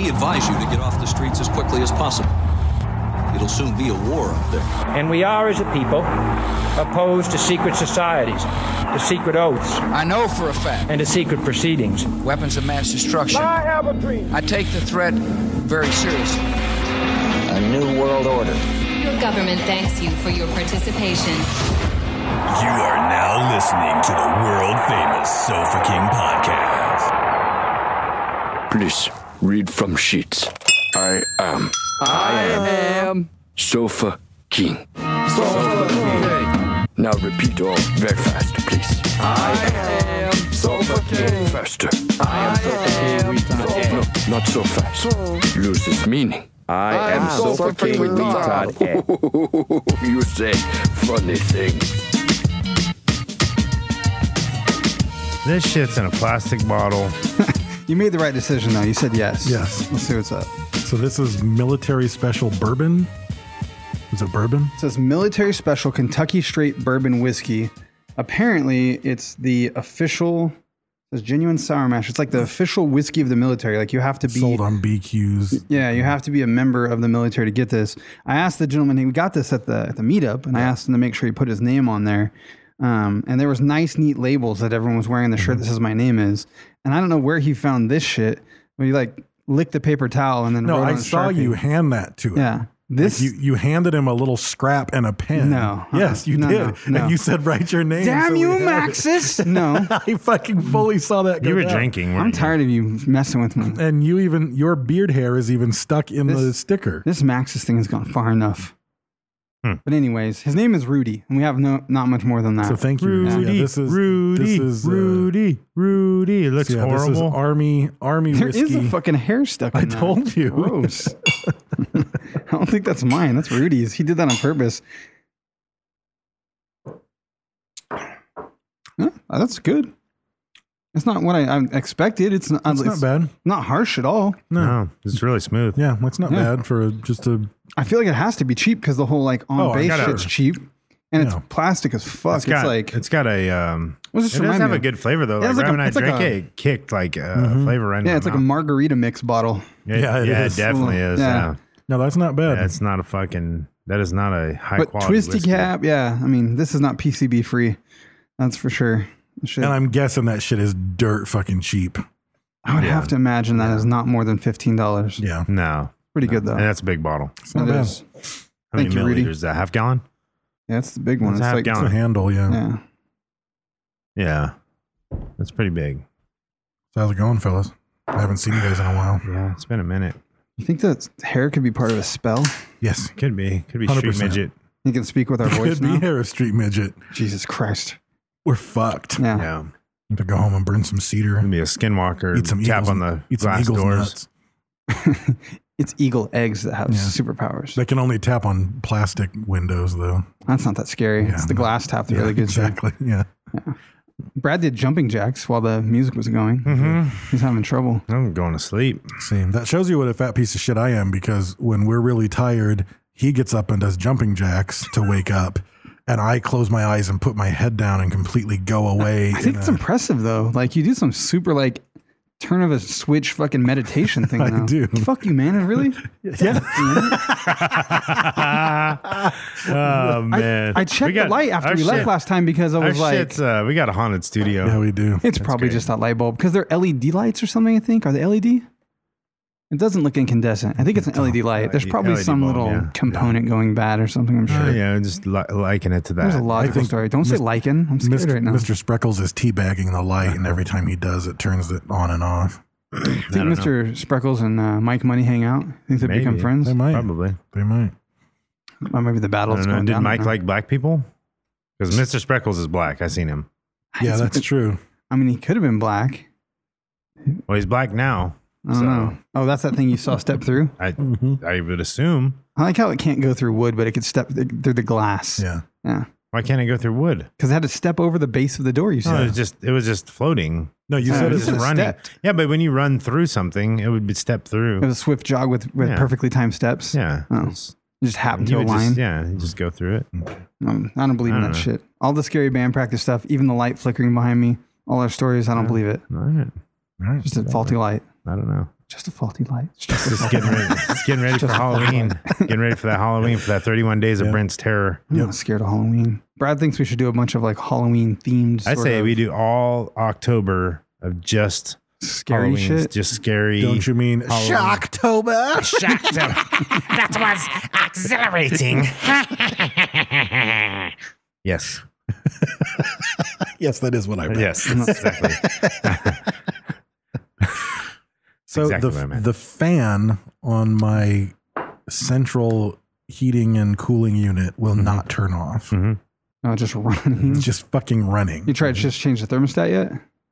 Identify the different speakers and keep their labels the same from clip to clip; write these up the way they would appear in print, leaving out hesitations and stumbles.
Speaker 1: We advise you to get off the streets as quickly as possible. It'll soon be a war up there.
Speaker 2: And we are, as a people, opposed to secret societies, to secret oaths.
Speaker 3: I know for a fact.
Speaker 2: And to secret proceedings.
Speaker 3: Weapons of mass destruction.
Speaker 2: I have a dream.
Speaker 3: I take the threat very seriously.
Speaker 4: A new world order.
Speaker 5: Your government thanks you for your participation.
Speaker 6: You are now listening to the world-famous Sofa King podcast.
Speaker 7: Please, read from sheets. I am Sofa King.
Speaker 3: Sofa King.
Speaker 7: Now repeat all very fast, please.
Speaker 3: I am Sofa King.
Speaker 7: Faster.
Speaker 3: I am Sofa King.
Speaker 7: No, not so fast. Loses meaning.
Speaker 8: I am Sofa King retard.
Speaker 7: You say funny things.
Speaker 9: This shit's in a plastic bottle.
Speaker 10: You made the right decision, though. You said yes.
Speaker 11: Yes.
Speaker 10: Let's see what's up.
Speaker 11: So this is military special bourbon. Is it bourbon?
Speaker 10: It says military special Kentucky straight bourbon whiskey. Apparently, it's the official. It says genuine sour mash. It's like the official whiskey of the military. Like you have to be
Speaker 11: sold on BQs.
Speaker 10: Yeah, you have to be a member of the military to get this. I asked the gentleman. He got this at the meetup, and I asked him to make sure he put his name on there. And there was nice, neat labels that everyone was wearing the shirt that says my name is. And I don't know where he found this shit. But he like licked the paper towel and then
Speaker 11: no,
Speaker 10: wrote
Speaker 11: I
Speaker 10: on
Speaker 11: saw
Speaker 10: Sharpie.
Speaker 11: you hand that to him.
Speaker 10: Yeah. This
Speaker 11: like you handed him a little scrap and a pen.
Speaker 10: No.
Speaker 11: Yes, you did.
Speaker 10: No.
Speaker 11: And you said, write your name.
Speaker 10: Damn
Speaker 11: so
Speaker 10: you,
Speaker 11: we have it.
Speaker 10: Maxis. No.
Speaker 11: I fucking fully saw that go
Speaker 9: You were
Speaker 11: down.
Speaker 9: drinking.
Speaker 10: I'm tired of you messing with me.
Speaker 11: And you even, your beard hair is even stuck in the sticker.
Speaker 10: This Maxis thing has gone far enough. But anyways, his name is Rudy, and we have not much more than that.
Speaker 11: So thank you.
Speaker 9: Rudy,
Speaker 11: Yeah, this is
Speaker 9: Rudy. It looks
Speaker 11: This
Speaker 9: horrible.
Speaker 11: is Army
Speaker 10: There
Speaker 11: whiskey.
Speaker 10: is a fucking hair stuck in
Speaker 11: I
Speaker 10: that.
Speaker 11: told you.
Speaker 10: Gross. I don't think that's mine. That's Rudy's. He did that on purpose. Yeah, that's good. It's not what I expected. It's not
Speaker 11: bad.
Speaker 10: Not harsh at all.
Speaker 9: No, it's really smooth.
Speaker 11: Yeah, it's not bad for just a...
Speaker 10: I feel like it has to be cheap because the whole like on base shit's cheap. And it's plastic as fuck.
Speaker 9: It's got a
Speaker 10: What's this
Speaker 9: it does
Speaker 10: remind
Speaker 9: have
Speaker 10: me
Speaker 9: a
Speaker 10: of?
Speaker 9: good flavor though.
Speaker 10: Yeah,
Speaker 9: Like
Speaker 10: it's like
Speaker 9: right when I
Speaker 10: it's like
Speaker 9: drank
Speaker 10: a-
Speaker 9: it kicked like flavor right in
Speaker 10: Yeah,
Speaker 9: my
Speaker 10: it's like a
Speaker 9: mouth.
Speaker 10: margarita mix bottle.
Speaker 11: Yeah, it is.
Speaker 9: It definitely is. Yeah.
Speaker 11: No, that's not bad.
Speaker 9: Yeah, it's not a fucking. That is not a high
Speaker 10: But
Speaker 9: quality
Speaker 10: twisty
Speaker 9: whiskey.
Speaker 10: cap, yeah. I mean, this is not PCB free. That's for sure.
Speaker 11: And I'm guessing that shit is dirt fucking cheap.
Speaker 10: I would have to imagine that is not more than $15.
Speaker 11: Yeah.
Speaker 9: No.
Speaker 10: Pretty good though.
Speaker 9: And that's a big bottle.
Speaker 11: It's not
Speaker 10: It
Speaker 11: bad.
Speaker 10: is.
Speaker 9: How many
Speaker 10: Thank you, Rudy.
Speaker 9: milliliters is that? Half gallon?
Speaker 10: Yeah, it's the big one.
Speaker 9: It's
Speaker 10: It's
Speaker 9: half
Speaker 10: like
Speaker 9: gallon.
Speaker 11: It's a handle, yeah.
Speaker 10: yeah.
Speaker 9: Yeah. That's pretty big.
Speaker 11: So how's it going, fellas? I haven't seen you guys in a while.
Speaker 9: Yeah, it's been a minute.
Speaker 10: You think that hair could be part of a spell?
Speaker 11: Yes.
Speaker 9: Could be. Could be
Speaker 11: 100%.
Speaker 9: street midget.
Speaker 10: You can speak with our voice
Speaker 11: Could be
Speaker 10: now.
Speaker 11: hair of street midget.
Speaker 10: Jesus Christ.
Speaker 11: We're fucked.
Speaker 10: Yeah.
Speaker 9: Yeah.
Speaker 11: Need to go home and burn some cedar.
Speaker 9: Could be a skinwalker.
Speaker 11: Eat some
Speaker 9: tap
Speaker 11: eagles,
Speaker 9: on the
Speaker 11: eat some
Speaker 9: glass
Speaker 11: eagles
Speaker 9: doors.
Speaker 11: nuts.
Speaker 10: It's eagle eggs that have
Speaker 11: Yeah.
Speaker 10: superpowers.
Speaker 11: They can only tap on plastic windows, though.
Speaker 10: That's not that scary.
Speaker 11: Yeah,
Speaker 10: it's the
Speaker 11: no.
Speaker 10: glass tap that
Speaker 11: Yeah,
Speaker 10: really gets you.
Speaker 11: exactly. Yeah.
Speaker 10: Brad did jumping jacks while the music was going.
Speaker 9: Mm-hmm.
Speaker 10: He's having trouble.
Speaker 9: I'm going to sleep.
Speaker 11: See, that shows you what a fat piece of shit I am, because when we're really tired, he gets up and does jumping jacks to wake up, and I close my eyes and put my head down and completely go away.
Speaker 10: I think it's impressive though. Like you do some super like turn of a switch fucking meditation thing.
Speaker 11: I
Speaker 10: now.
Speaker 11: do.
Speaker 10: Fuck you, man. Really?
Speaker 11: Yeah.
Speaker 9: Oh man!
Speaker 10: I checked the light after we left last time because I was like,
Speaker 9: we got a haunted studio.
Speaker 11: Yeah, we do.
Speaker 10: it's probably just that light bulb because they're LED lights or something. I think are they LED? It doesn't look incandescent. I think it's an LED light. There's probably
Speaker 9: LED
Speaker 10: some
Speaker 9: bulb,
Speaker 10: little
Speaker 9: yeah.
Speaker 10: component going bad or something. I'm sure.
Speaker 9: Yeah, just liken it to that.
Speaker 10: There's a logical story. Don't say lichen. I'm scared right now.
Speaker 11: Mr. Spreckles is teabagging the light, and every time he does, it turns it on and off.
Speaker 10: I think Mr. Spreckles and Mike Money hang out. Think they become
Speaker 9: Maybe.
Speaker 10: friends?
Speaker 11: They might.
Speaker 9: Probably.
Speaker 11: They might.
Speaker 10: Or maybe the
Speaker 9: I
Speaker 10: battle's
Speaker 9: don't know.
Speaker 10: going
Speaker 9: Did
Speaker 10: down.
Speaker 9: Mike
Speaker 10: right now.
Speaker 9: like black people? Because Mr. Spreckles is black. I seen him.
Speaker 11: Yeah, that's true.
Speaker 10: I mean, he could have been black.
Speaker 9: Well, he's black now.
Speaker 10: I don't know. Oh, that's that thing you saw step through?
Speaker 9: I would assume.
Speaker 10: I like how it can't go through wood, but it could step through the glass.
Speaker 11: Yeah.
Speaker 10: Yeah.
Speaker 9: Why can't it go through wood?
Speaker 10: Because it had to step over the base of the door, you
Speaker 9: No,
Speaker 10: said.
Speaker 9: it was just floating.
Speaker 11: No, you said
Speaker 10: you
Speaker 11: it
Speaker 10: said
Speaker 11: was
Speaker 10: it
Speaker 9: running.
Speaker 10: stepped.
Speaker 9: Yeah, but when you run through something, it would be stepped through.
Speaker 10: It was a swift jog with
Speaker 9: Yeah.
Speaker 10: perfectly timed steps.
Speaker 9: Yeah.
Speaker 10: Oh. You just happened to
Speaker 9: You would
Speaker 10: align.
Speaker 9: you just go through it.
Speaker 10: I don't believe in
Speaker 9: I
Speaker 10: that
Speaker 9: don't know.
Speaker 10: shit. All the scary band practice stuff, even the light flickering behind me, all our stories, I don't believe it.
Speaker 9: All right.
Speaker 11: All right.
Speaker 10: Just a faulty light.
Speaker 9: I don't know.
Speaker 10: Just a faulty light.
Speaker 9: Just getting ready for Halloween. Getting ready for that Halloween, for that 31 days of Brent's terror.
Speaker 10: I'm not scared of Halloween. Brad thinks we should do a bunch of like Halloween themed.
Speaker 9: I say we do all October of just
Speaker 10: scary
Speaker 9: Halloween's,
Speaker 10: shit.
Speaker 9: Just scary.
Speaker 11: Don't you mean Shocktober?
Speaker 9: Shocktober. That was exhilarating. Yes.
Speaker 11: Yes, that is what I meant.
Speaker 9: Yes, exactly.
Speaker 11: So
Speaker 9: Exactly what I meant.
Speaker 11: the fan on my central heating and cooling unit will not turn off.
Speaker 10: Oh, just running.
Speaker 11: It's just fucking running.
Speaker 10: You tried to just change the thermostat yet?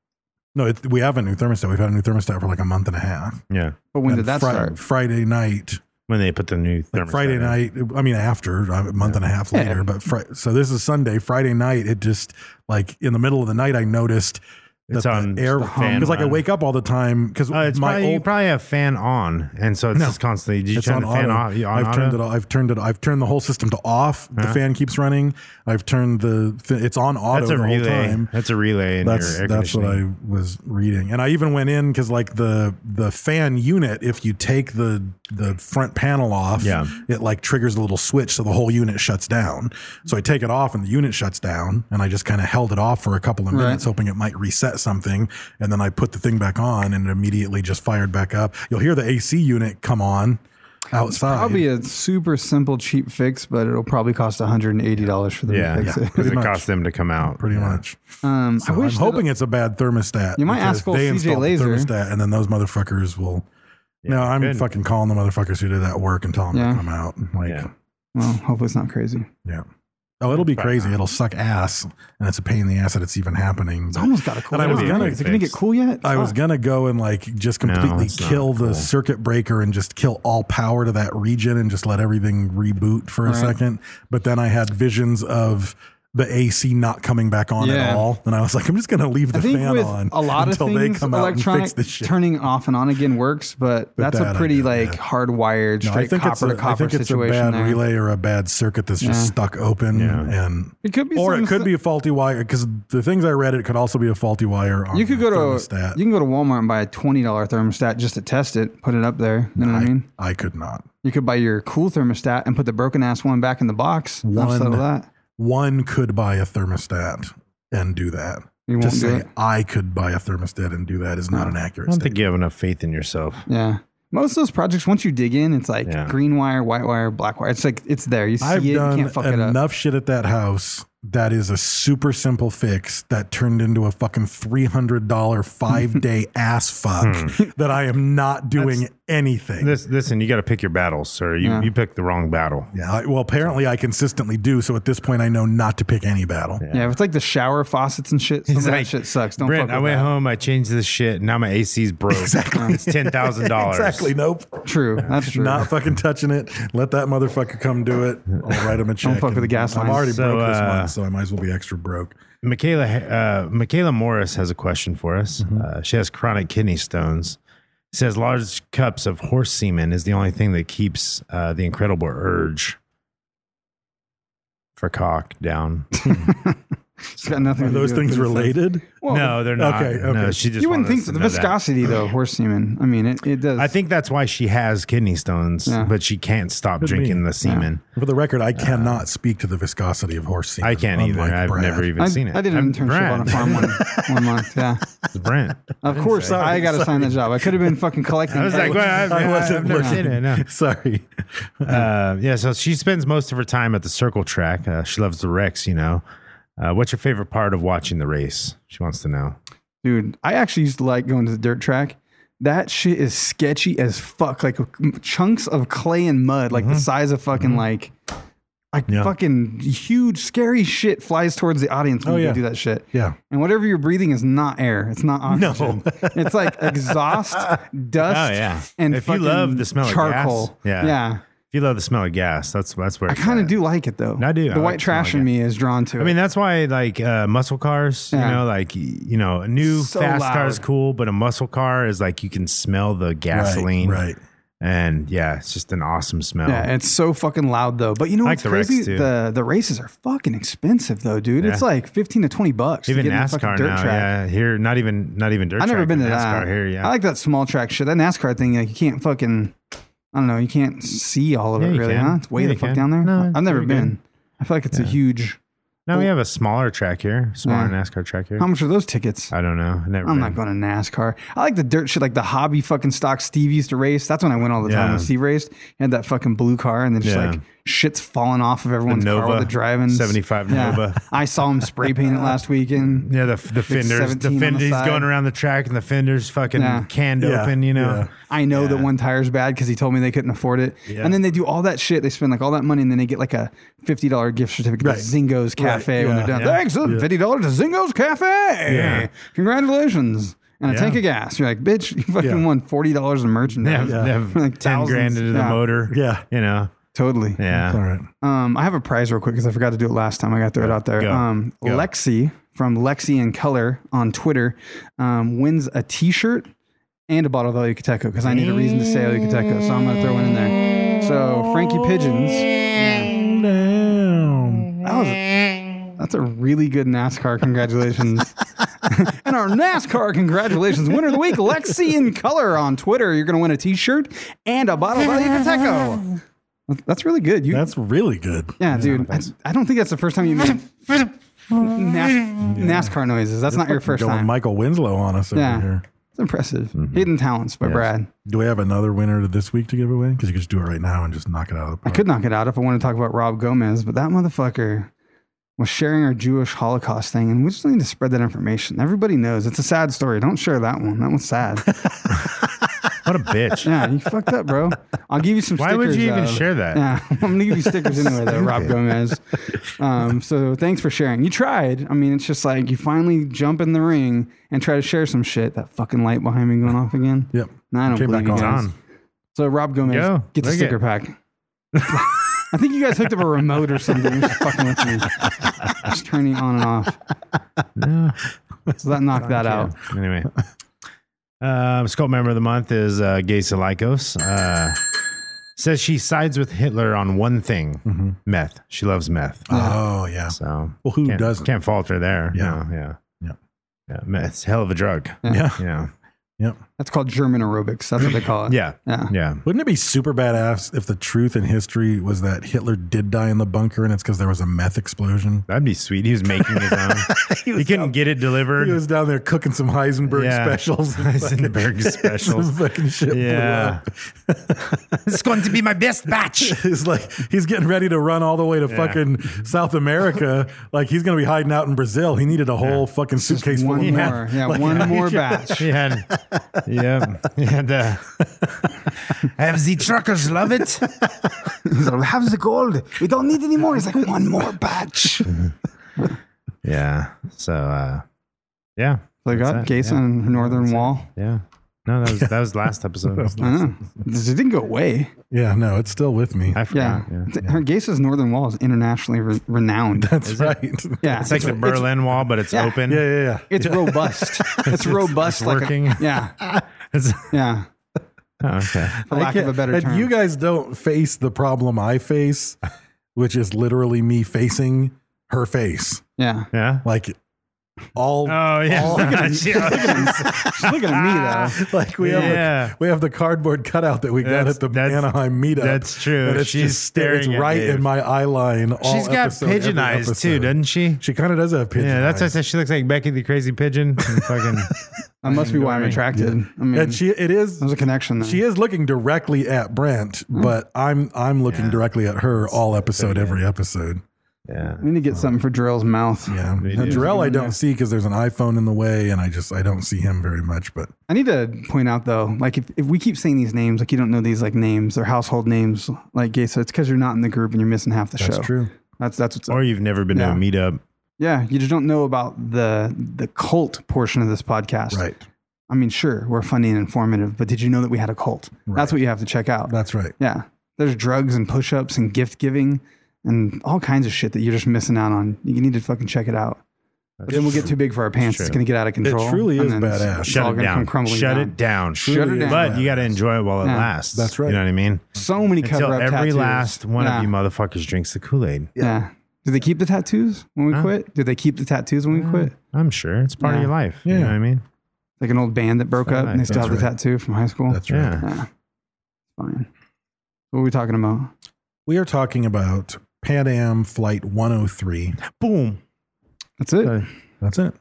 Speaker 11: No, we have a new thermostat. We've had a new thermostat for like a month and a half.
Speaker 9: Yeah.
Speaker 10: But when
Speaker 11: And
Speaker 10: did that start?
Speaker 11: Friday night.
Speaker 9: When they put the new thermostat
Speaker 11: Friday
Speaker 9: in.
Speaker 11: night, I mean, after a month and a half later, but so this is Sunday. Friday night, it just like in the middle of the night, I noticed
Speaker 9: It's
Speaker 11: that
Speaker 9: on
Speaker 11: the air,
Speaker 9: the fan
Speaker 11: because like I
Speaker 9: on.
Speaker 11: wake up all the time because
Speaker 9: You probably have fan on, and so it's just constantly. Did you turn the fan off?
Speaker 11: I've turned it off. I've turned the whole system to off. The fan keeps running. I've turned it's on auto
Speaker 9: That's a
Speaker 11: the
Speaker 9: relay.
Speaker 11: whole time.
Speaker 9: That's a relay. In
Speaker 11: That's
Speaker 9: your air
Speaker 11: what I
Speaker 9: conditioning.
Speaker 11: was reading, and I even went in because like the fan unit, if you take the front panel off, it like triggers a little switch, so the whole unit shuts down. So I take it off, and the unit shuts down, and I just kind of held it off for a couple of minutes, hoping it might reset something, and then I put the thing back on, and it immediately just fired back up. You'll hear the AC unit come on outside.
Speaker 10: Probably a super simple, cheap fix, but it'll probably cost $180 for them to fix it.
Speaker 9: because it costs them to come out.
Speaker 11: Pretty much.
Speaker 10: I
Speaker 11: I'm
Speaker 10: wish
Speaker 11: hoping it's a bad thermostat.
Speaker 10: You might
Speaker 11: because
Speaker 10: ask old
Speaker 11: they
Speaker 10: CJ
Speaker 11: installed the
Speaker 10: Laser.
Speaker 11: thermostat, and then those motherfuckers will. No, I'm
Speaker 9: good.
Speaker 11: fucking calling the motherfuckers who did that work and telling them to come out. Like,
Speaker 10: Well, hopefully it's not crazy.
Speaker 11: yeah. Oh, it'll be crazy. It'll suck ass, and it's a pain in the ass that it's even happening.
Speaker 10: It's almost got a cool.
Speaker 11: And I was gonna,
Speaker 10: Is it going to get cool yet?
Speaker 11: I was
Speaker 10: Fuck.
Speaker 11: gonna go and like just completely
Speaker 9: it's not
Speaker 11: kill the
Speaker 9: cool.
Speaker 11: circuit breaker and just kill all power to that region and just let everything reboot for a second. But then I had visions of the AC not coming back on at all, and I was like, I'm just gonna leave the
Speaker 10: I think
Speaker 11: fan
Speaker 10: with
Speaker 11: on
Speaker 10: a lot of
Speaker 11: until
Speaker 10: things,
Speaker 11: they come out and
Speaker 10: electronic
Speaker 11: fix this shit.
Speaker 10: turning off and on again works, but that's a
Speaker 11: that I
Speaker 10: pretty
Speaker 11: know,
Speaker 10: like
Speaker 11: yeah.
Speaker 10: hardwired,
Speaker 11: No,
Speaker 10: straight copper to copper
Speaker 11: it's a
Speaker 10: situation.
Speaker 11: bad
Speaker 10: there.
Speaker 11: relay or a bad circuit that's just stuck open, and
Speaker 10: It could be
Speaker 11: or it
Speaker 10: something
Speaker 11: could be a faulty wire. Because the things I read, it could also be a faulty wire. On
Speaker 10: You could
Speaker 11: the
Speaker 10: go to
Speaker 11: thermostat.
Speaker 10: you can go to Walmart and buy a $20 thermostat just to test it, put it up there. You know what I mean?
Speaker 11: I could not.
Speaker 10: You could buy your cool thermostat and put the broken ass one back in the box. I'll settle that.
Speaker 11: One could buy a thermostat and do that.
Speaker 10: You won't
Speaker 11: to
Speaker 10: do
Speaker 11: say
Speaker 10: it?
Speaker 11: I could buy a thermostat and do that is not an
Speaker 9: I
Speaker 11: accurate
Speaker 9: don't
Speaker 11: statement.
Speaker 9: think you have enough faith in yourself.
Speaker 10: Yeah. Most of those projects, once you dig in, it's like green wire, white wire, black wire. It's like it's there. You see
Speaker 11: I've
Speaker 10: it, you
Speaker 11: done
Speaker 10: can't fuck it up.
Speaker 11: enough shit at that house that is a super simple fix that turned into a fucking $300 5-day ass fuck that I am not doing anything.
Speaker 9: Listen, you got to pick your battles, sir. You picked the wrong battle.
Speaker 11: Yeah, well, apparently I consistently do. So at this point, I know not to pick any battle.
Speaker 10: Yeah, if it's like the shower faucets and shit, some of that shit sucks. Don't
Speaker 9: Brent,
Speaker 10: fuck with
Speaker 9: I went
Speaker 10: that.
Speaker 9: home, I changed this shit, and now my AC's broke.
Speaker 11: Exactly.
Speaker 9: It's $10,000.
Speaker 11: Exactly. Nope.
Speaker 10: True. That's true.
Speaker 11: Not fucking touching it. Let that motherfucker come do it. I'll write him a check.
Speaker 10: fuck with the
Speaker 11: and
Speaker 10: gas
Speaker 11: I'm
Speaker 10: lines.
Speaker 11: already
Speaker 9: So,
Speaker 11: broke this month, so I might as well be extra broke.
Speaker 9: Michaela Morris has a question for us. She has chronic kidney stones. Says large cups of horse semen is the only thing that keeps the incredible urge for cock down.
Speaker 10: It's got nothing
Speaker 11: Are
Speaker 10: to do
Speaker 11: those
Speaker 10: with
Speaker 11: things
Speaker 10: it.
Speaker 11: related?
Speaker 10: Well,
Speaker 9: No, they're not.
Speaker 11: Okay,
Speaker 9: No,
Speaker 11: okay.
Speaker 9: she just
Speaker 10: You wouldn't
Speaker 9: wanted
Speaker 10: think
Speaker 9: us
Speaker 10: so.
Speaker 9: to
Speaker 10: The
Speaker 9: know that.
Speaker 10: viscosity, though, horse semen. I mean, it does.
Speaker 9: I think that's why she has kidney stones,
Speaker 10: Yeah.
Speaker 9: but she can't stop
Speaker 11: Could
Speaker 9: drinking
Speaker 11: be.
Speaker 9: the semen.
Speaker 11: For the record, I cannot speak to the viscosity of horse semen.
Speaker 9: I can't either.
Speaker 11: unlike
Speaker 9: I've
Speaker 11: Brad.
Speaker 9: never even seen it.
Speaker 10: I did an
Speaker 9: I'm
Speaker 10: internship
Speaker 9: Brad.
Speaker 10: on a farm one month. Yeah.
Speaker 9: It's Brent.
Speaker 10: Of course, I got to sign the job. I could have been fucking collecting.
Speaker 9: I was like, well, I've never seen it. No.
Speaker 11: Sorry.
Speaker 9: Yeah, so she spends most of her time at the circle track. She loves the wrecks, you know. What's your favorite part of watching the race? She wants to know.
Speaker 10: Dude, I actually used to like going to the dirt track. That shit is sketchy as fuck. Like chunks of clay and mud, like the size of fucking like fucking huge, scary shit flies towards the audience when you do that shit.
Speaker 11: Yeah.
Speaker 10: And whatever you're breathing is not air. It's not oxygen. It's like exhaust, dust,
Speaker 9: Oh, yeah.
Speaker 10: and
Speaker 9: If you
Speaker 10: fucking
Speaker 9: love the smell of
Speaker 10: charcoal.
Speaker 9: gas, yeah. If you love the smell of gas, that's where
Speaker 10: I
Speaker 9: it's
Speaker 10: kind of
Speaker 9: at.
Speaker 10: do like it though.
Speaker 9: I do. I
Speaker 10: The
Speaker 9: like
Speaker 10: white
Speaker 9: the smell
Speaker 10: trash
Speaker 9: of
Speaker 10: in
Speaker 9: gas.
Speaker 10: me is drawn to it.
Speaker 9: I mean, that's why like muscle cars,
Speaker 10: Yeah.
Speaker 9: you know, like, you know, a new
Speaker 10: So
Speaker 9: fast car is
Speaker 10: loud.
Speaker 9: cool, but a muscle car is like you can smell the gasoline.
Speaker 11: Right.
Speaker 9: And yeah, it's just an awesome smell.
Speaker 10: Yeah, it's so fucking loud though. But you know
Speaker 9: I
Speaker 10: what's
Speaker 9: like the wrecks,
Speaker 10: crazy?
Speaker 9: too.
Speaker 10: The races are fucking expensive though, dude.
Speaker 9: Yeah.
Speaker 10: It's like $15 to $20
Speaker 9: Even
Speaker 10: to get in a fucking
Speaker 9: NASCAR
Speaker 10: dirt
Speaker 9: now.
Speaker 10: track.
Speaker 9: Yeah, here not even dirt.
Speaker 10: I've never
Speaker 9: track,
Speaker 10: been to
Speaker 9: NASCAR
Speaker 10: that.
Speaker 9: here. Yeah,
Speaker 10: I like that small track shit. That NASCAR thing, like you can't fucking, I don't know, you can't see all of
Speaker 9: Yeah,
Speaker 10: it
Speaker 9: you
Speaker 10: really,
Speaker 9: can.
Speaker 10: huh? It's way
Speaker 9: Yeah,
Speaker 10: the
Speaker 9: you
Speaker 10: fuck
Speaker 9: can.
Speaker 10: down there.
Speaker 9: No, it's
Speaker 10: I've never
Speaker 9: pretty
Speaker 10: been.
Speaker 9: good.
Speaker 10: I feel like it's a huge.
Speaker 9: Now we have a smaller track here, smaller NASCAR track here.
Speaker 10: How much are those tickets?
Speaker 9: I don't know.
Speaker 10: I'm not going to NASCAR. I like the dirt shit, like the hobby fucking stock Steve used to race. That's when I went all the time
Speaker 9: Yeah.
Speaker 10: when Steve raced. He had that fucking blue car and then just
Speaker 9: Yeah.
Speaker 10: like shit's falling off of everyone's car while
Speaker 9: Nova,
Speaker 10: they're driving.
Speaker 9: 75 Nova.
Speaker 10: I saw him spray paint it last weekend.
Speaker 9: Yeah, the fenders. The fenders. He's going around the track and the fenders fucking canned open, you know.
Speaker 11: Yeah.
Speaker 10: I know that one tire's bad because he told me they couldn't afford it.
Speaker 11: Yeah.
Speaker 10: And then they do all that shit. They spend like all that money and then they get like a $50 gift certificate
Speaker 11: Right.
Speaker 10: to Zingo's Cafe when
Speaker 11: Yeah.
Speaker 10: they're done.
Speaker 9: Yeah.
Speaker 10: Thanks, $50 to Zingo's Cafe.
Speaker 9: Yeah.
Speaker 10: Congratulations. And a
Speaker 9: Yeah.
Speaker 10: tank of gas. You're like, bitch, you fucking
Speaker 11: Yeah.
Speaker 10: won $40 in
Speaker 9: They
Speaker 10: merchandise.
Speaker 9: have, they have
Speaker 10: Like
Speaker 9: 10 grand
Speaker 10: thousands.
Speaker 9: into the
Speaker 10: Yeah.
Speaker 9: motor.
Speaker 11: Yeah.
Speaker 9: You know.
Speaker 10: Totally.
Speaker 9: Yeah.
Speaker 11: All right.
Speaker 10: I have a prize real quick because I forgot to do it last time. I got to throw it out there.
Speaker 9: Go. Go.
Speaker 10: Lexi from Lexi in Color on Twitter wins a T-shirt and a bottle of El Yucateco because I need a reason to say El Yucateco, so I'm going to throw one in there. So Frankie Pigeons. That's a really good NASCAR congratulations. And our NASCAR congratulations winner of the week, Lexi in Color on Twitter. You're going to win a T-shirt and a bottle of El Yucateco. That's really good.
Speaker 11: That's really good.
Speaker 10: Yeah, dude. I don't think that's the first time you made NASCAR noises. That's not your first
Speaker 11: Going
Speaker 10: time.
Speaker 11: Michael Winslow on us over
Speaker 10: Yeah.
Speaker 11: here.
Speaker 10: It's impressive. Hidden Talents by Brad.
Speaker 11: Do we have another winner this week to give away? Because you could just do it right now and just knock it out of the
Speaker 10: I
Speaker 11: park.
Speaker 10: could knock it out if I want to talk about Rob Gomez, but that motherfucker was sharing our Jewish Holocaust thing, and we just need to spread that information. Everybody knows. It's a sad story. Don't share that one. That one's sad.
Speaker 9: What a bitch.
Speaker 10: Yeah, you fucked up, bro. I'll give you some
Speaker 9: Why
Speaker 10: stickers.
Speaker 9: would you even
Speaker 10: though.
Speaker 9: share that?
Speaker 10: Yeah, I'm going to give you stickers anyway, though, Rob Gomez. So thanks for sharing. You tried. I mean, it's just like you finally jump in the ring and try to share some shit. That fucking light behind me going off again.
Speaker 11: Yep.
Speaker 10: No, I don't
Speaker 11: Came
Speaker 10: believe
Speaker 11: back
Speaker 10: you guys.
Speaker 11: on.
Speaker 10: So Rob Gomez,
Speaker 9: Yo,
Speaker 10: get the
Speaker 9: look
Speaker 10: sticker
Speaker 9: it.
Speaker 10: pack. I think you guys hooked up a remote or something. You're just fucking with me. Just turning on and off.
Speaker 9: No.
Speaker 10: So that knocked that out.
Speaker 9: Anyway. Skull member of the month is Gay Salikos. Says she sides with Hitler on one thing, meth. She loves meth.
Speaker 11: Oh, yeah.
Speaker 9: So
Speaker 11: Well, who
Speaker 9: can't,
Speaker 11: doesn't?
Speaker 9: Can't fault her there.
Speaker 11: Yeah.
Speaker 9: No, yeah.
Speaker 11: Yeah.
Speaker 9: Yeah. Meth, it's a hell of a drug.
Speaker 11: Yeah.
Speaker 9: Yeah.
Speaker 11: Yep.
Speaker 10: That's called German aerobics. That's what they call it.
Speaker 9: Yeah.
Speaker 10: Yeah.
Speaker 9: Yeah.
Speaker 11: Wouldn't it be super badass if the truth in history was that Hitler did die in the bunker and it's because there was a meth explosion?
Speaker 9: That'd be sweet. He was making his own. he couldn't get it delivered.
Speaker 11: He was down there cooking some Heisenberg
Speaker 9: Yeah.
Speaker 11: specials.
Speaker 9: Heisenberg specials.
Speaker 11: Some fucking shit
Speaker 9: Yeah.
Speaker 11: blew up.
Speaker 9: It's going to be my best batch.
Speaker 11: It's like he's getting ready to run all the way to fucking South America. Like he's going to be hiding out in Brazil. He needed a whole fucking suitcase full
Speaker 10: One
Speaker 11: of meth.
Speaker 10: more. Yeah, one more batch.
Speaker 9: He had, he had have the truckers love it.
Speaker 10: He's like, have the gold. We don't need any more. He's like, one more batch.
Speaker 9: Yeah. So, yeah.
Speaker 10: So I got
Speaker 9: That's it.
Speaker 10: Gayson and Northern Wall.
Speaker 9: Yeah. No, that was last episode.
Speaker 10: I know. It didn't go away.
Speaker 11: Yeah, no, it's still with me.
Speaker 9: I
Speaker 10: Yeah.
Speaker 9: forgot. Yeah.
Speaker 10: Her Gayson's Northern Wall is internationally renowned.
Speaker 11: That's right.
Speaker 10: Yeah.
Speaker 9: It's like the Berlin Wall, but it's
Speaker 10: Yeah.
Speaker 9: open.
Speaker 11: Yeah.
Speaker 10: It's robust. It's robust.
Speaker 9: It's
Speaker 10: like
Speaker 9: working.
Speaker 10: Yeah.
Speaker 9: It's-
Speaker 10: Yeah.
Speaker 9: oh, okay.
Speaker 10: For lack of a better
Speaker 11: and
Speaker 10: term.
Speaker 11: you guys don't face the problem I face, which is literally me facing her face.
Speaker 10: Yeah.
Speaker 9: Yeah.
Speaker 11: Like all.
Speaker 9: Oh yeah.
Speaker 11: all-
Speaker 10: She's looking at me though.
Speaker 11: like we have the cardboard cutout that we got
Speaker 9: That's-
Speaker 11: at the
Speaker 9: that's-
Speaker 11: Anaheim meetup.
Speaker 9: that's true.
Speaker 11: And it's
Speaker 9: She's
Speaker 11: just
Speaker 9: staring
Speaker 11: it's
Speaker 9: at
Speaker 11: right
Speaker 9: Dave.
Speaker 11: in my eye line. All
Speaker 9: She's got
Speaker 11: episode,
Speaker 9: pigeon
Speaker 11: every
Speaker 9: eyes too,
Speaker 11: episode.
Speaker 9: doesn't she?
Speaker 11: She kind of does have pigeon
Speaker 9: Yeah, that's why I
Speaker 11: eyes.
Speaker 9: said she looks like Becky the Crazy Pigeon. And fucking,
Speaker 10: That must be why I'm attracted. I mean,
Speaker 11: And there's
Speaker 10: a connection there.
Speaker 11: She is looking directly at Brent, but I'm looking directly at her all episode, every episode.
Speaker 9: yeah.
Speaker 10: we need to get something for Drill's mouth.
Speaker 11: Yeah.
Speaker 9: We
Speaker 11: Now,
Speaker 9: do.
Speaker 11: Jarrell I
Speaker 10: Yeah.
Speaker 11: don't see because there's an iPhone in the way, and I don't see him very much. But
Speaker 10: I need to point out though, like if we keep saying these names, like you don't know these like names, they're household names, like Gay, so it's because you're not in the group and you're missing half the
Speaker 11: that's
Speaker 10: show.
Speaker 11: true.
Speaker 10: That's what's up.
Speaker 9: Or you've never been to a
Speaker 10: Yeah.
Speaker 9: meetup.
Speaker 10: Yeah, you just don't know about the cult portion of this podcast.
Speaker 11: Right.
Speaker 10: I mean, sure, we're funny and informative, but did you know that we had a cult?
Speaker 11: Right.
Speaker 10: That's what you have to check out.
Speaker 11: That's right.
Speaker 10: Yeah. There's drugs and push-ups and gift giving and all kinds of shit that you're just missing out on. You need to fucking check it out. Then we'll get too big for our pants. It's going to get out of control.
Speaker 11: It truly
Speaker 10: and
Speaker 11: is
Speaker 10: then
Speaker 11: badass.
Speaker 10: It's
Speaker 9: Shut
Speaker 10: all
Speaker 9: it
Speaker 10: gonna
Speaker 9: down.
Speaker 10: come crumbling
Speaker 9: Shut
Speaker 10: down.
Speaker 9: it down.
Speaker 10: Shut it down.
Speaker 9: But you got to enjoy it while it
Speaker 10: Yeah.
Speaker 9: lasts.
Speaker 11: That's right.
Speaker 9: You know what I mean?
Speaker 10: So many
Speaker 9: Until
Speaker 10: cover-up
Speaker 9: every
Speaker 10: tattoos.
Speaker 9: last one
Speaker 10: Yeah.
Speaker 9: of you motherfuckers drinks the Kool-Aid.
Speaker 10: Yeah. Do they keep the tattoos when we quit? Do they keep the tattoos when we quit?
Speaker 9: I'm sure. It's part of
Speaker 10: Yeah.
Speaker 9: your life.
Speaker 11: Yeah.
Speaker 9: You know what I mean?
Speaker 10: Like an old band that broke
Speaker 9: That's
Speaker 10: up and they still
Speaker 9: right.
Speaker 10: have the tattoo from high school?
Speaker 11: That's right.
Speaker 9: Yeah.
Speaker 10: Yeah. Fine. What are we talking about?
Speaker 11: We are talking about Pan Am Flight 103.
Speaker 9: Boom.
Speaker 10: That's it.
Speaker 11: That's it.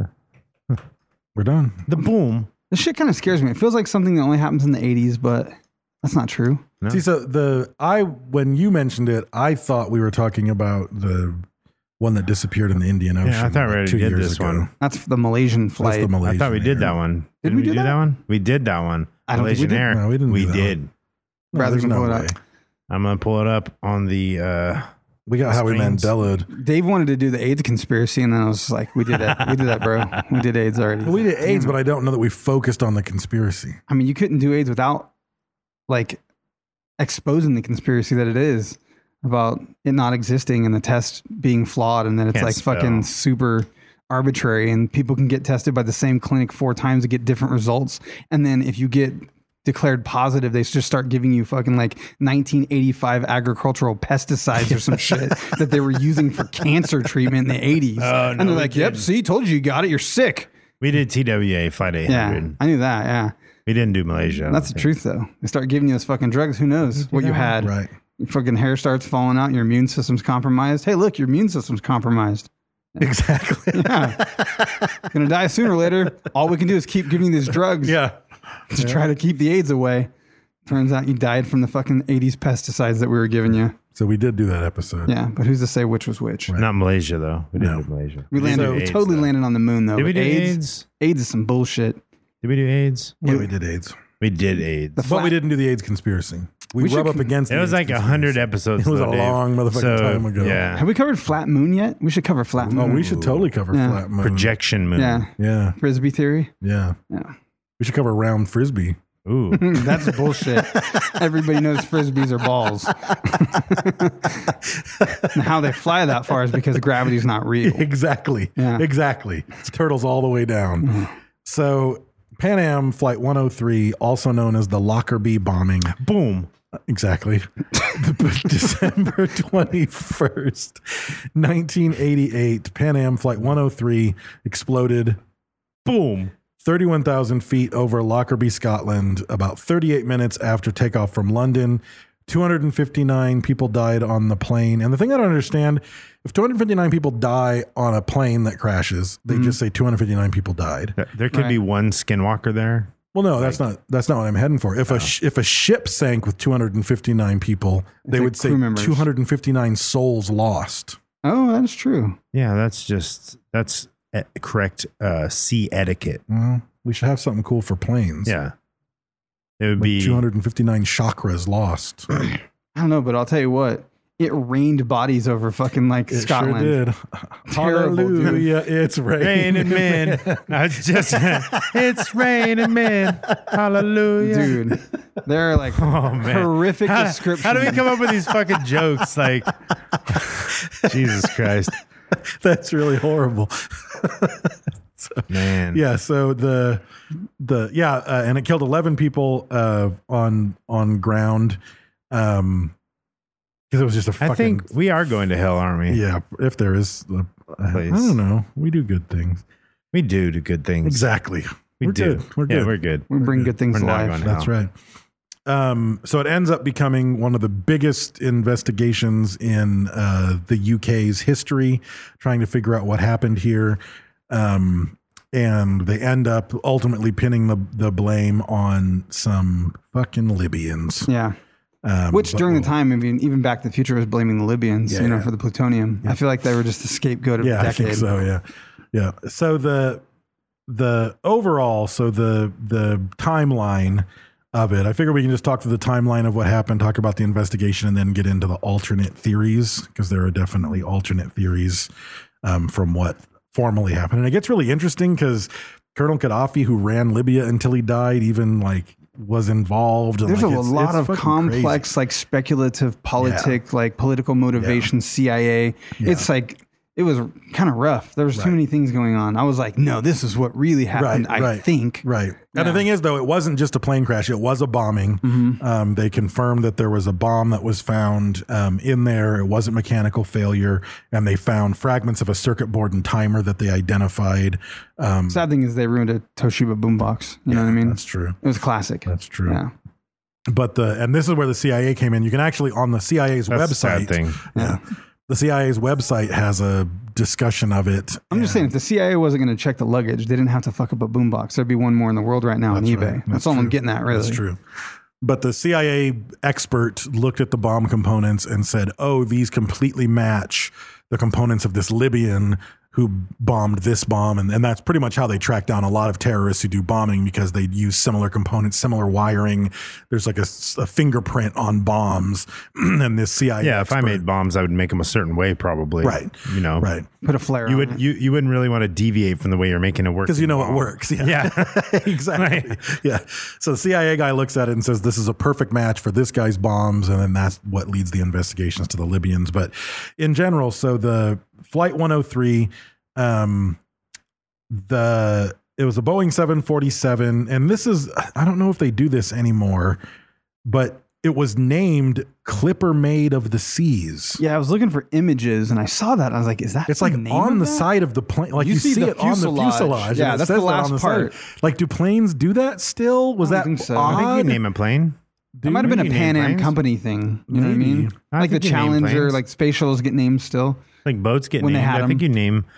Speaker 11: We're done.
Speaker 9: The boom.
Speaker 10: This shit kind of scares me. It feels like something that only happens in the 80s, but that's not true.
Speaker 9: No.
Speaker 11: See, so when you mentioned it, I thought we were talking about the one that disappeared in the Indian Ocean.
Speaker 9: Yeah, I thought we already
Speaker 11: 2
Speaker 9: did
Speaker 11: years
Speaker 9: this
Speaker 11: ago.
Speaker 9: one.
Speaker 10: That's the Malaysian
Speaker 11: That's
Speaker 10: flight.
Speaker 11: the Malaysian
Speaker 9: I thought we did
Speaker 11: Air.
Speaker 9: that one.
Speaker 10: Did
Speaker 9: Didn't
Speaker 10: we do that?
Speaker 9: one? We did that one.
Speaker 10: I don't think we
Speaker 9: Malaysian
Speaker 10: did.
Speaker 9: Air.
Speaker 11: No, we didn't
Speaker 9: We
Speaker 11: do that
Speaker 9: did.
Speaker 11: No,
Speaker 10: Rather
Speaker 11: there's
Speaker 10: than
Speaker 11: no
Speaker 10: pull it
Speaker 11: way.
Speaker 10: up.
Speaker 9: I'm going to pull it up on the...
Speaker 11: We got how we
Speaker 9: Screens.
Speaker 11: Mandela'd.
Speaker 10: Dave wanted to do the AIDS conspiracy, and then I was just like, we did it. We did that, bro. We did AIDS already.
Speaker 11: We did AIDS, but I don't know that we focused on the conspiracy.
Speaker 10: I mean, you couldn't do AIDS without like exposing the conspiracy that it is about it not existing and the test being flawed, and then it's
Speaker 9: Can't
Speaker 10: like
Speaker 9: spell.
Speaker 10: fucking super arbitrary, and people can get tested by the same clinic 4 times to get different results. And then if you get declared positive, they just start giving you fucking like 1985 agricultural pesticides or some shit that they were using for cancer treatment in the 80s.
Speaker 9: Oh,
Speaker 10: and
Speaker 9: no,
Speaker 10: they're
Speaker 9: we
Speaker 10: like, yep,
Speaker 9: didn't.
Speaker 10: see, told you got it. You're sick.
Speaker 9: We did TWA Flight 800.
Speaker 10: Yeah, I knew that. Yeah.
Speaker 9: We didn't do Malaysia. I don't
Speaker 10: That's the
Speaker 9: think.
Speaker 10: truth, though. They start giving you those fucking drugs. Who knows what you had?
Speaker 11: Right.
Speaker 10: Your fucking hair starts falling out. Your immune system's compromised. Hey, look, your immune system's compromised.
Speaker 11: Exactly.
Speaker 10: Yeah. Gonna die sooner or later. All we can do is keep giving you these drugs
Speaker 11: Yeah.
Speaker 10: to try to keep the AIDS away. Turns out you died from the fucking 80s pesticides that we were giving you.
Speaker 11: So we did do that episode.
Speaker 10: Yeah, but who's to say which was which?
Speaker 9: Not Malaysia, though. We didn't
Speaker 11: No.
Speaker 9: do Malaysia.
Speaker 10: We landed.
Speaker 9: did
Speaker 10: We
Speaker 9: AIDS,
Speaker 10: totally
Speaker 9: though.
Speaker 10: landed on the moon, though.
Speaker 9: Did we
Speaker 10: but
Speaker 9: do AIDS?
Speaker 10: AIDS is some bullshit.
Speaker 9: Did we do AIDS?
Speaker 11: Yeah, we did AIDS.
Speaker 9: We did AIDS.
Speaker 11: But we didn't do the AIDS conspiracy. We
Speaker 10: We
Speaker 11: rub
Speaker 10: should-
Speaker 11: up against
Speaker 9: It
Speaker 11: the
Speaker 9: was
Speaker 11: AIDS
Speaker 9: like
Speaker 11: conspiracy.
Speaker 9: 100 episodes.
Speaker 11: It was
Speaker 9: though,
Speaker 11: a
Speaker 9: Dave.
Speaker 11: long motherfucking time ago.
Speaker 9: Yeah.
Speaker 10: Have we covered Flat Moon yet? We should cover Flat
Speaker 11: Oh,
Speaker 10: Moon.
Speaker 11: we should totally cover
Speaker 10: Yeah.
Speaker 11: Flat Moon.
Speaker 9: Projection moon.
Speaker 10: Yeah.
Speaker 11: Yeah.
Speaker 10: Frisbee theory.
Speaker 11: Yeah.
Speaker 10: Yeah.
Speaker 11: We should cover round frisbee.
Speaker 9: Ooh.
Speaker 10: That's bullshit. Everybody knows frisbees are balls. And how they fly that far is because gravity's not real.
Speaker 11: Exactly.
Speaker 10: Yeah.
Speaker 11: Exactly. It's turtles all the way down. So Pan Am Flight 103, also known as the Lockerbie bombing.
Speaker 9: Boom.
Speaker 11: Exactly. December 21st, 1988, Pan Am Flight 103 exploded.
Speaker 9: Boom.
Speaker 11: 31,000 feet over Lockerbie, Scotland, about 38 minutes after takeoff from London. 259 people died on the plane. And the thing I don't understand, if 259 people die on a plane that crashes, they just say 259 people died.
Speaker 9: There could be
Speaker 10: Right.
Speaker 9: one skinwalker there.
Speaker 11: Well, no, that's not what I'm heading for. If a ship sank with 259 people, they
Speaker 10: like
Speaker 11: would say
Speaker 10: crew members.
Speaker 11: 259 souls lost.
Speaker 10: Oh, that's true.
Speaker 9: Yeah, that's correct sea etiquette.
Speaker 11: Well, we should have something cool for planes.
Speaker 9: Yeah. It would
Speaker 11: Like
Speaker 9: be
Speaker 11: 259 chakras lost.
Speaker 10: I don't know, but I'll tell you what. It rained bodies over fucking like
Speaker 11: It
Speaker 10: Scotland.
Speaker 11: sure did.
Speaker 10: Terrible, dude.
Speaker 11: Hallelujah, it's raining.
Speaker 9: raining men. It's just it's raining men. Hallelujah.
Speaker 10: Dude, there are like
Speaker 9: Oh, man.
Speaker 10: horrific
Speaker 9: How
Speaker 10: descriptions.
Speaker 9: do we come up with these fucking jokes? Like, Jesus Christ,
Speaker 11: That's really horrible.
Speaker 9: man.
Speaker 11: Yeah, so and it killed 11 people on ground. Because it was just a fucking.
Speaker 9: I think we are going to hell, aren't we?
Speaker 11: Yeah, if there is, I
Speaker 9: Please.
Speaker 11: don't know. We do good things.
Speaker 9: We do good things.
Speaker 11: Exactly.
Speaker 9: We
Speaker 11: We're
Speaker 9: do.
Speaker 11: good. We're
Speaker 9: Yeah,
Speaker 11: good.
Speaker 9: we're good.
Speaker 10: we bring good things
Speaker 9: We're
Speaker 10: to
Speaker 9: not
Speaker 10: life.
Speaker 9: going to
Speaker 11: That's
Speaker 9: hell.
Speaker 11: right. So it ends up becoming one of the biggest investigations in the UK's history, trying to figure out what happened here. And they end up ultimately pinning the blame on some fucking Libyans.
Speaker 10: Yeah. Which
Speaker 11: but
Speaker 10: during the
Speaker 11: we'll-
Speaker 10: time, even Back to the Future was blaming the Libyans,
Speaker 11: Yeah, yeah.
Speaker 10: for the plutonium. I feel like they were just the scapegoat of
Speaker 11: Yeah,
Speaker 10: the
Speaker 11: I
Speaker 10: decade.
Speaker 11: think so. Yeah, yeah. So the overall, so the timeline of it, I figure we can just talk through the timeline of what happened, talk about the investigation, and then get into the alternate theories, because there are definitely alternate theories from what formally happened. And it gets really interesting because Colonel Gaddafi, who ran Libya until he died, even was involved. And
Speaker 10: There's a
Speaker 11: it's
Speaker 10: lot of
Speaker 11: fucking
Speaker 10: complex,
Speaker 11: crazy.
Speaker 10: speculative politic, political motivation, CIA.
Speaker 11: Yeah.
Speaker 10: It's like it was kind of rough. There was too many things going on. I was like, no, this is what really happened. I think.
Speaker 11: Right. And the thing is, though, it wasn't just a plane crash. It was a bombing.
Speaker 10: Mm-hmm.
Speaker 11: They confirmed that there was a bomb that was found in there. It wasn't mechanical failure. And they found fragments of a circuit board and timer that they identified.
Speaker 10: Sad thing is they ruined a Toshiba boombox. You know what I mean?
Speaker 11: That's true.
Speaker 10: It was classic.
Speaker 11: That's true.
Speaker 10: Yeah.
Speaker 11: But and this is where the CIA came in. You can actually, on the CIA's
Speaker 9: That's
Speaker 11: website.
Speaker 9: a sad thing.
Speaker 11: Yeah. The CIA's website has a discussion of it.
Speaker 10: I'm just saying, if the CIA wasn't going to check the luggage, they didn't have to fuck up a boombox. There'd be one more in the world right now on eBay.
Speaker 11: Right.
Speaker 10: That's all
Speaker 11: true.
Speaker 10: I'm getting at, really.
Speaker 11: That's true. But the CIA expert looked at the bomb components and said, oh, these completely match the components of this Libyan who bombed this bomb. And that's pretty much how they track down a lot of terrorists who do bombing, because they use similar components, similar wiring. There's like a fingerprint on bombs. And this CIA
Speaker 9: Yeah,
Speaker 11: expert,
Speaker 9: if I made bombs, I would make them a certain way, probably.
Speaker 11: Right.
Speaker 9: You know.
Speaker 11: Right.
Speaker 10: Put a flare
Speaker 9: You
Speaker 10: on
Speaker 9: would
Speaker 10: it.
Speaker 9: you wouldn't really want to deviate from the way you're making it work.
Speaker 11: Because you know it works. Yeah.
Speaker 9: Yeah.
Speaker 11: Exactly.
Speaker 9: Right.
Speaker 11: Yeah. So the CIA guy looks at it and says, this is a perfect match for this guy's bombs. And then that's what leads the investigations to the Libyans. But in general, so the Flight 103, it was a Boeing 747. And this is, I don't know if they do this anymore, but it was named Clipper Made of the Seas.
Speaker 10: Yeah, I was looking for images and I saw that. I was like, is that
Speaker 11: It's
Speaker 10: the
Speaker 11: like
Speaker 10: name
Speaker 11: on
Speaker 10: of
Speaker 11: the
Speaker 10: that?
Speaker 11: side of the plane. Like you see
Speaker 10: the
Speaker 11: it on the fuselage.
Speaker 10: Yeah,
Speaker 11: and it
Speaker 10: that's
Speaker 11: says
Speaker 10: the
Speaker 11: that on
Speaker 10: last
Speaker 11: the
Speaker 10: part.
Speaker 11: side. Like, do planes do that still? Was
Speaker 10: I
Speaker 11: that
Speaker 10: don't think so.
Speaker 11: odd?
Speaker 9: I think you name a plane.
Speaker 10: It might have been a
Speaker 9: you name
Speaker 10: Pan Am
Speaker 9: planes?
Speaker 10: company thing. You know what I
Speaker 11: Maybe.
Speaker 10: mean?
Speaker 9: I
Speaker 10: Like the
Speaker 9: think you name
Speaker 10: Challenger,
Speaker 9: planes.
Speaker 10: like space shuttles get named still.
Speaker 9: Like boats get
Speaker 10: When they
Speaker 9: named.
Speaker 10: had
Speaker 9: I think
Speaker 10: them.
Speaker 9: you name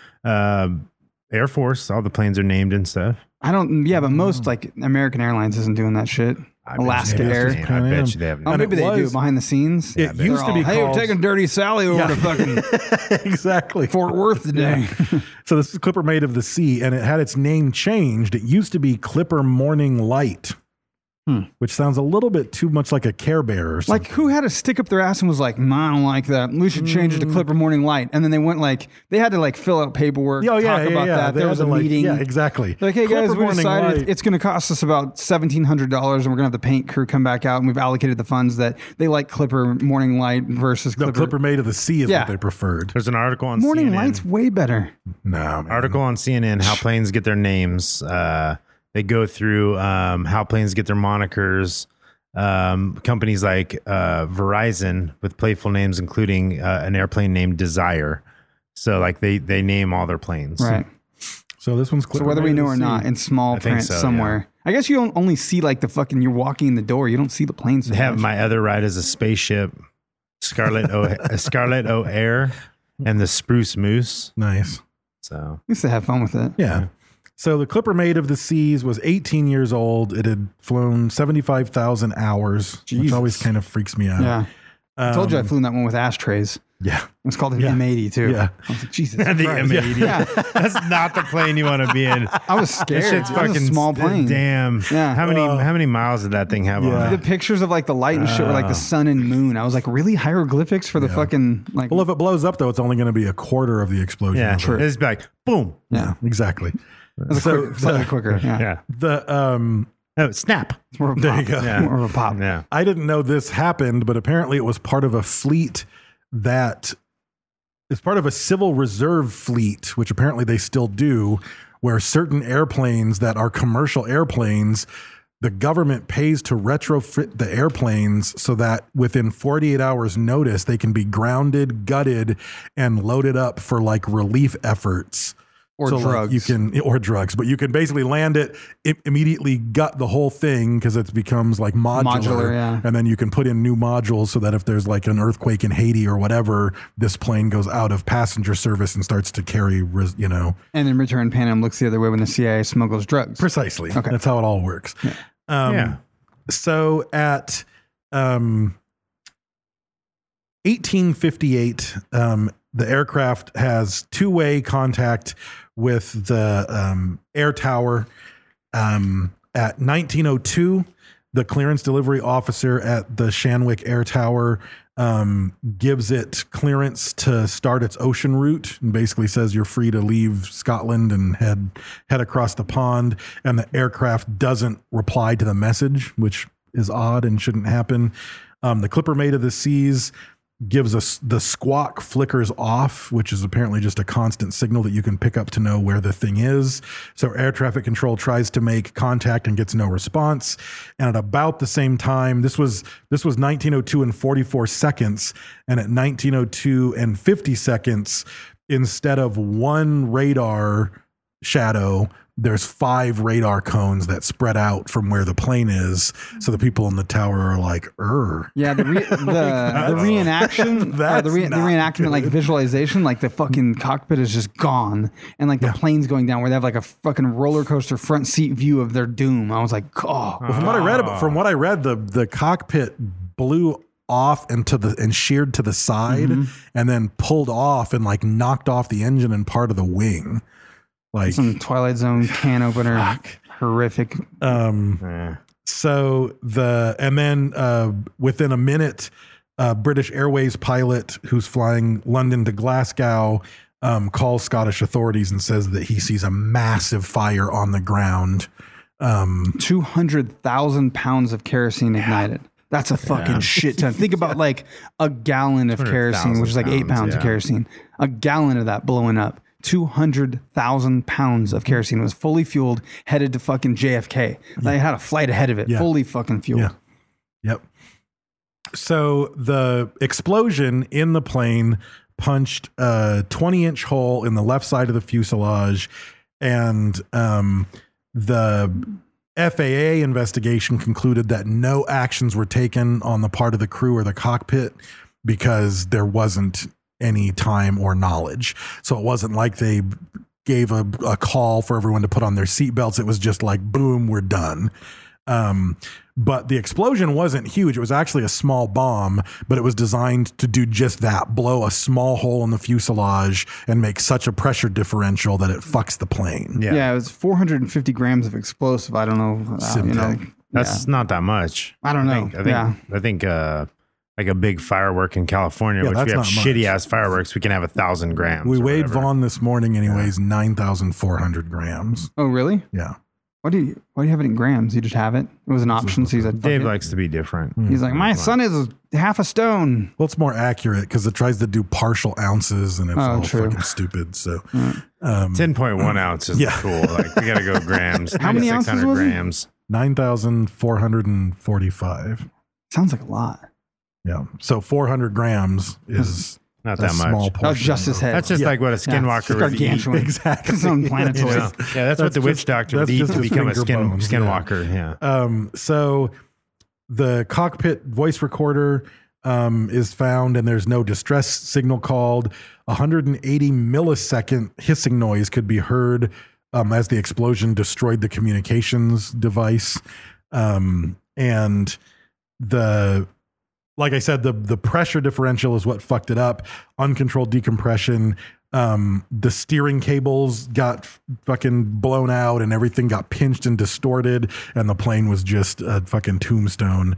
Speaker 9: Air Force. All the planes are named and stuff.
Speaker 10: I don't, yeah, but most like American Airlines isn't doing that shit.
Speaker 9: I bet
Speaker 10: Alaska
Speaker 9: you-
Speaker 10: Air.
Speaker 9: I bet you they have.
Speaker 10: Oh,
Speaker 11: And
Speaker 10: maybe
Speaker 11: it
Speaker 10: they do
Speaker 11: was-
Speaker 10: behind the scenes.
Speaker 11: It
Speaker 10: They're
Speaker 11: used to be
Speaker 10: all, hey, we're
Speaker 11: called-
Speaker 10: taking Dirty Sally over to fucking
Speaker 11: Exactly.
Speaker 10: Fort Worth today.
Speaker 11: So this is Clipper Made of the Sea, and it had its name changed. It used to be Clipper Morning Light, which sounds a little bit too much like a Care Bear or something.
Speaker 10: Like, who had a stick up their ass and was like, I don't like that. We should change it to Clipper Morning Light. And then they went like, they had to like fill out paperwork,
Speaker 11: Oh, yeah,
Speaker 10: talk
Speaker 11: yeah,
Speaker 10: about
Speaker 11: yeah.
Speaker 10: that.
Speaker 11: They
Speaker 10: There
Speaker 11: had
Speaker 10: was
Speaker 11: to,
Speaker 10: a
Speaker 11: like,
Speaker 10: meeting.
Speaker 11: yeah, exactly.
Speaker 10: They're like, hey guys,
Speaker 11: Clipper
Speaker 10: we
Speaker 11: Morning
Speaker 10: decided
Speaker 11: Light.
Speaker 10: it's going to cost us about $1,700 and we're going to have the paint crew come back out and we've allocated the funds that they like Clipper Morning Light versus
Speaker 11: No,
Speaker 10: Clipper.
Speaker 11: Clipper Made of the Sea is
Speaker 10: Yeah.
Speaker 11: what they preferred.
Speaker 9: There's an article on
Speaker 10: Morning
Speaker 9: CNN.
Speaker 10: Light's way better.
Speaker 11: No, man.
Speaker 9: Article on CNN how planes get their names. They go through how planes get their monikers. Companies like Verizon with playful names, including an airplane named Desire. So like they name all their planes.
Speaker 10: Right.
Speaker 11: So this one's
Speaker 10: So
Speaker 11: Clipper
Speaker 10: whether we
Speaker 11: Made of
Speaker 10: know
Speaker 11: the
Speaker 10: or
Speaker 11: Sea.
Speaker 10: not, in small
Speaker 9: I think
Speaker 10: print
Speaker 9: so,
Speaker 10: somewhere. I guess you don't only see like the fucking, you're walking in the door. You don't see the planes. So
Speaker 9: They have
Speaker 10: much.
Speaker 9: My Other Ride as a Spaceship, Scarlet O'Hare, and the Spruce Moose.
Speaker 11: Nice.
Speaker 9: So
Speaker 10: I used to have fun with it.
Speaker 11: Yeah. So the Clipper Made of the Seas was 18 years old. It had flown 75,000 hours, which
Speaker 10: Jesus.
Speaker 11: always kind of freaks me out.
Speaker 10: Yeah. I told you I flew in that one with ashtrays.
Speaker 11: Yeah.
Speaker 10: It was called an
Speaker 11: Yeah.
Speaker 10: M80 too.
Speaker 11: Yeah.
Speaker 10: I was like, Jesus
Speaker 9: the
Speaker 10: Christ.
Speaker 9: M80.
Speaker 10: Yeah.
Speaker 9: That's not the plane you want to be in.
Speaker 10: I was scared.
Speaker 9: That shit's
Speaker 10: It was
Speaker 9: fucking
Speaker 10: a small plane.
Speaker 9: Damn.
Speaker 10: Yeah.
Speaker 9: How many miles did that thing have
Speaker 11: Yeah.
Speaker 9: on
Speaker 10: The
Speaker 9: it?
Speaker 10: pictures of like the light and shit were like the sun and moon. I was like, really hieroglyphics for the fucking like.
Speaker 11: Well, if it blows up, though, it's only going to be a quarter of the explosion.
Speaker 9: Yeah.
Speaker 11: of it.
Speaker 9: It's like boom.
Speaker 10: yeah,
Speaker 11: Exactly.
Speaker 10: it's slightly quicker. Yeah,
Speaker 9: Yeah.
Speaker 11: The
Speaker 9: Oh, snap.
Speaker 10: It's more of a
Speaker 11: There
Speaker 10: pop.
Speaker 11: you go.
Speaker 9: Yeah.
Speaker 10: More of a pop.
Speaker 9: Yeah.
Speaker 11: I didn't know this happened, but apparently it was part of a fleet that is part of a civil reserve fleet, which apparently they still do, where certain airplanes that are commercial airplanes, the government pays to retrofit the airplanes so that within 48 hours notice, they can be grounded, gutted, and loaded up for like relief efforts.
Speaker 10: Or
Speaker 11: So, like,
Speaker 10: drugs.
Speaker 11: you can, or drugs, but you can basically land it, immediately gut the whole thing because it becomes like modular,
Speaker 10: yeah.
Speaker 11: and then you can put in new modules so that if there's like an earthquake in Haiti or whatever, this plane goes out of passenger service and starts to carry,
Speaker 10: And in return, Pan Am looks the other way when the CIA smuggles drugs.
Speaker 11: precisely.
Speaker 10: Okay.
Speaker 11: That's how it all works.
Speaker 9: Yeah.
Speaker 11: So at 1858, the aircraft has two-way contact with the air tower. At 1902, the clearance delivery officer at the Shanwick Air Tower gives it clearance to start its ocean route and basically says you're free to leave Scotland and head across the pond. And the aircraft doesn't reply to the message, which is odd and shouldn't happen. The Clipper Made of the Seas gives us the squawk flickers off, which is apparently just a constant signal that you can pick up to know where the thing is. So air traffic control tries to make contact and gets no response. And at about the same time, this was 1902 and 44 seconds. And at 1902 and 50 seconds, instead of one radar shadow, there's 5 radar cones that spread out from where the plane is. So the people in the tower are like,
Speaker 10: Yeah, the reenaction, the reenactment, like visualization, like the fucking cockpit is just gone. And like the plane's going down where they have like a fucking roller coaster front seat view of their doom. I was like, oh.
Speaker 11: Well, from what I read, the cockpit blew off and sheared to the side and then pulled off and like knocked off the engine and part of the wing. Like
Speaker 10: some Twilight Zone can opener, horrific.
Speaker 11: So within a minute, British Airways pilot who's flying London to Glasgow calls Scottish authorities and says that he sees a massive fire on the ground.
Speaker 10: 200,000 pounds of kerosene ignited. That's a fucking shit ton. Think about like a gallon of kerosene, which is like 8 pounds of kerosene. A gallon of that blowing up. 200,000 pounds of kerosene was fully fueled, headed to fucking JFK. They had a flight ahead of it, fully fucking fueled.
Speaker 11: Yeah. Yep. So the explosion in the plane punched a 20-inch hole in the left side of the fuselage, and the FAA investigation concluded that no actions were taken on the part of the crew or the cockpit because there wasn't any time or knowledge. So it wasn't like they gave a call for everyone to put on their seatbelts. It was just like, boom, we're done. But the explosion wasn't huge. It was actually a small bomb, but it was designed to do just that, blow a small hole in the fuselage and make such a pressure differential that it fucks the plane.
Speaker 10: Yeah, it was 450 grams of explosive. I don't know.
Speaker 9: That's not that much.
Speaker 10: I don't know.
Speaker 9: I think like a big firework in California, which we have shitty ass fireworks, we can have 1,000 grams.
Speaker 11: We weighed Vaughn this morning and he weighs 9,400 grams.
Speaker 10: Oh, really?
Speaker 11: Yeah.
Speaker 10: Why do you have it in grams? You just have it? It was an option. So he's like,
Speaker 9: Dave likes to be different.
Speaker 10: He's like, my son is half a stone.
Speaker 11: Well, it's more accurate because it tries to do partial ounces and it's all fucking stupid. So
Speaker 9: 10.1 ounces is cool. Like we got to go grams.
Speaker 10: How many ounces was
Speaker 11: grams? 9,445.
Speaker 10: Sounds like a lot.
Speaker 11: Yeah. So 400 grams is
Speaker 9: not that much.
Speaker 11: Small
Speaker 10: that's just his head.
Speaker 9: That's just like what a skinwalker would eat.
Speaker 11: Exactly.
Speaker 10: His own planetoid.
Speaker 9: Yeah, that's what the witch doctor would eat to become a skinwalker. Yeah.
Speaker 11: So the cockpit voice recorder is found and there's no distress signal called. 180 millisecond hissing noise could be heard as the explosion destroyed the communications device. And like I said, the pressure differential is what fucked it up. Uncontrolled decompression. The steering cables got fucking blown out and everything got pinched and distorted and the plane was just a fucking tombstone.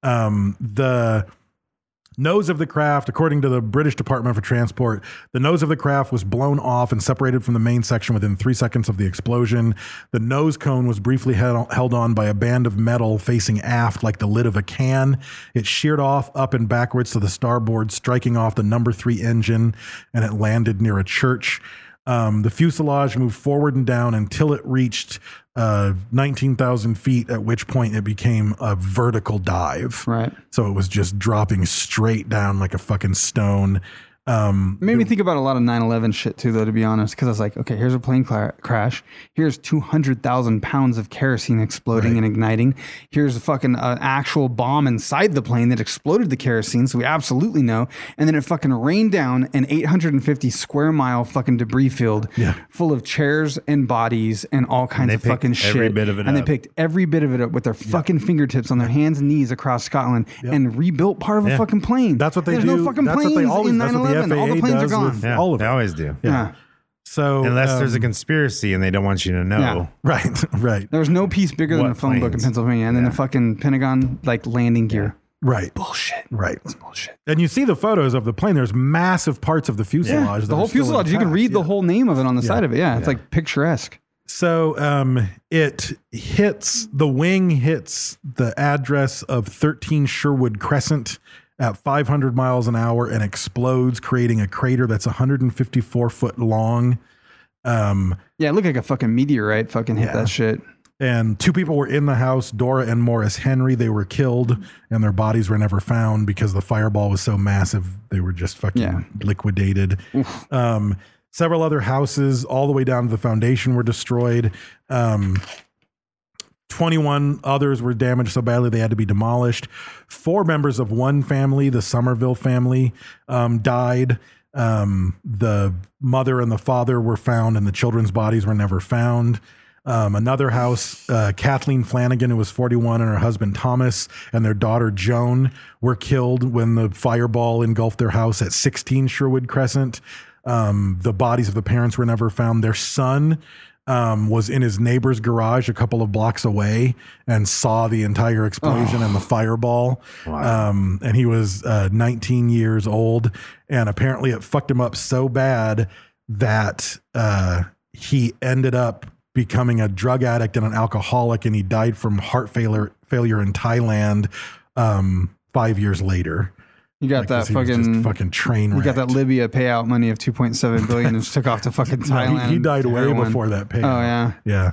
Speaker 11: The nose of the craft, according to the British Department for Transport, the nose of the craft was blown off and separated from the main section within 3 seconds of the explosion. The nose cone was briefly held on by a band of metal facing aft like the lid of a can. It sheared off up and backwards to the starboard, striking off the number 3 engine, and it landed near a church. The fuselage moved forward and down until it reached 19,000 feet, at which point it became a vertical dive.
Speaker 10: Right.
Speaker 11: So it was just dropping straight down like a fucking stone.
Speaker 10: It made me think about a lot of 9/11 shit too, though, to be honest, because I was like, okay, here's a plane crash. Here's 200,000 pounds of kerosene exploding and igniting. Here's a fucking actual bomb inside the plane that exploded the kerosene, so we absolutely know. And then it fucking rained down an 850 square mile fucking debris field full of chairs and bodies and all kinds of fucking shit.
Speaker 9: Every bit of it
Speaker 10: and
Speaker 9: up.
Speaker 10: they picked every bit of it up with their fucking fingertips on their hands and knees across Scotland and rebuilt part of a fucking plane.
Speaker 11: That's what they
Speaker 10: There's
Speaker 11: do.
Speaker 10: no fucking
Speaker 11: That's
Speaker 10: planes
Speaker 11: what they always.
Speaker 10: in
Speaker 11: That's what the
Speaker 10: 9/11. All the
Speaker 11: FAA
Speaker 10: planes are
Speaker 11: does
Speaker 10: gone.
Speaker 11: with all of
Speaker 9: They
Speaker 11: it.
Speaker 9: always do.
Speaker 10: Yeah.
Speaker 11: So
Speaker 9: unless there's a conspiracy and they don't want you to know.
Speaker 10: Yeah.
Speaker 11: Right.
Speaker 10: There was no piece bigger than
Speaker 9: What
Speaker 10: a phone book in
Speaker 9: planes?
Speaker 10: Pennsylvania, and then the fucking Pentagon like landing gear.
Speaker 11: Right.
Speaker 10: Bullshit.
Speaker 11: Right.
Speaker 10: It's bullshit.
Speaker 11: And you see the photos of the plane. There's massive parts of the fuselage.
Speaker 10: The whole fuselage. You can read the whole name of it on the side of it. Yeah. It's like picturesque.
Speaker 11: So the wing hits the address of 13 Sherwood Crescent at 500 miles an hour and explodes, creating a crater that's 154 foot long.
Speaker 10: Yeah, it looked like a fucking meteorite fucking hit that shit.
Speaker 11: And 2 people were in the house, Dora and Morris Henry. They were killed and their bodies were never found because the fireball was so massive. They were just fucking liquidated. Several other houses all the way down to the foundation were destroyed. 21 others were damaged so badly they had to be demolished. 4 members of one family, the Somerville family, died. The mother and the father were found and the children's bodies were never found. Another house, Kathleen Flanagan, who was 41, and her husband Thomas and their daughter Joan were killed when the fireball engulfed their house at 16 Sherwood Crescent. The bodies of the parents were never found. Their son was in his neighbor's garage a couple of blocks away and saw the entire explosion and the fireball. Wow. And he was 19 years old. And apparently it fucked him up so bad that he ended up becoming a drug addict and an alcoholic, and he died from heart failure in Thailand 5 years later.
Speaker 10: You got that
Speaker 11: fucking train wrecked.
Speaker 10: You got that Libya payout money of $2.7 billion and just took off to fucking Thailand.
Speaker 11: No, he died way before that payout.
Speaker 10: Oh yeah.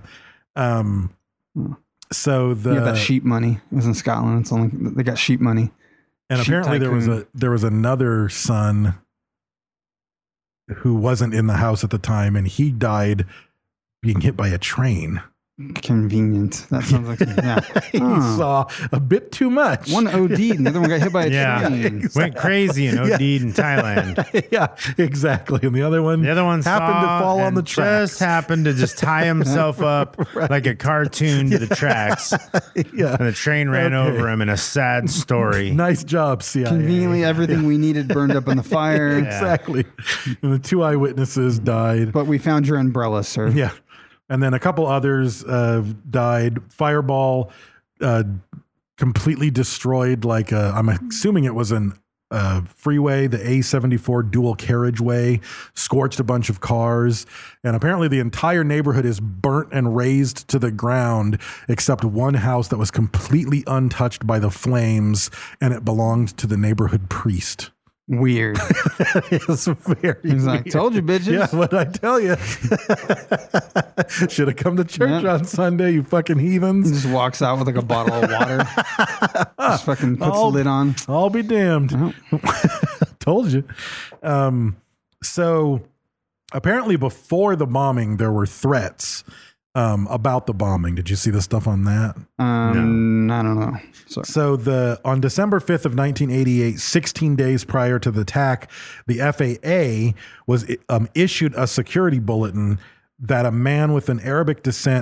Speaker 11: Yeah. So
Speaker 10: you got that sheep money. It was in Scotland. It's only they got sheep money.
Speaker 11: And
Speaker 10: sheep
Speaker 11: apparently
Speaker 10: tycoon.
Speaker 11: there was another son who wasn't in the house at the time, and he died being hit by a train.
Speaker 10: Convenient. That sounds like
Speaker 11: He saw a bit too much.
Speaker 10: One OD'd and the other one got hit by a train.
Speaker 9: Exactly. Went crazy and OD'd in Thailand.
Speaker 11: Yeah, exactly. And the other one happened to fall on the tracks.
Speaker 9: Just happened to just tie himself up like a cartoon to the tracks.
Speaker 11: Yeah.
Speaker 9: And the train ran over him in a sad story.
Speaker 11: Nice job, CIA.
Speaker 10: Conveniently, everything we needed burned up in the fire.
Speaker 11: Exactly. And the 2 eyewitnesses died.
Speaker 10: But we found your umbrella, sir.
Speaker 11: Yeah. And then a couple others died. Fireball completely destroyed, I'm assuming it was an freeway, the A74 dual carriageway, scorched a bunch of cars. And apparently the entire neighborhood is burnt and razed to the ground, except one house that was completely untouched by the flames, and it belonged to the neighborhood priest.
Speaker 10: Weird.
Speaker 11: It's very
Speaker 10: He's like,
Speaker 11: weird.
Speaker 10: told you, bitches.
Speaker 11: Yeah, what'd I tell you? Should have come to church on Sunday, you fucking heathens.
Speaker 10: He just walks out with like a bottle of water. Just fucking puts the lid on.
Speaker 11: I'll be damned. Told you. So apparently before the bombing, there were threats about the bombing. Did you see the stuff on that?
Speaker 10: No. I don't know. Sorry.
Speaker 11: So on December 5th of 1988, 16 days prior to the attack, the FAA was issued a security bulletin that a man with an Arabic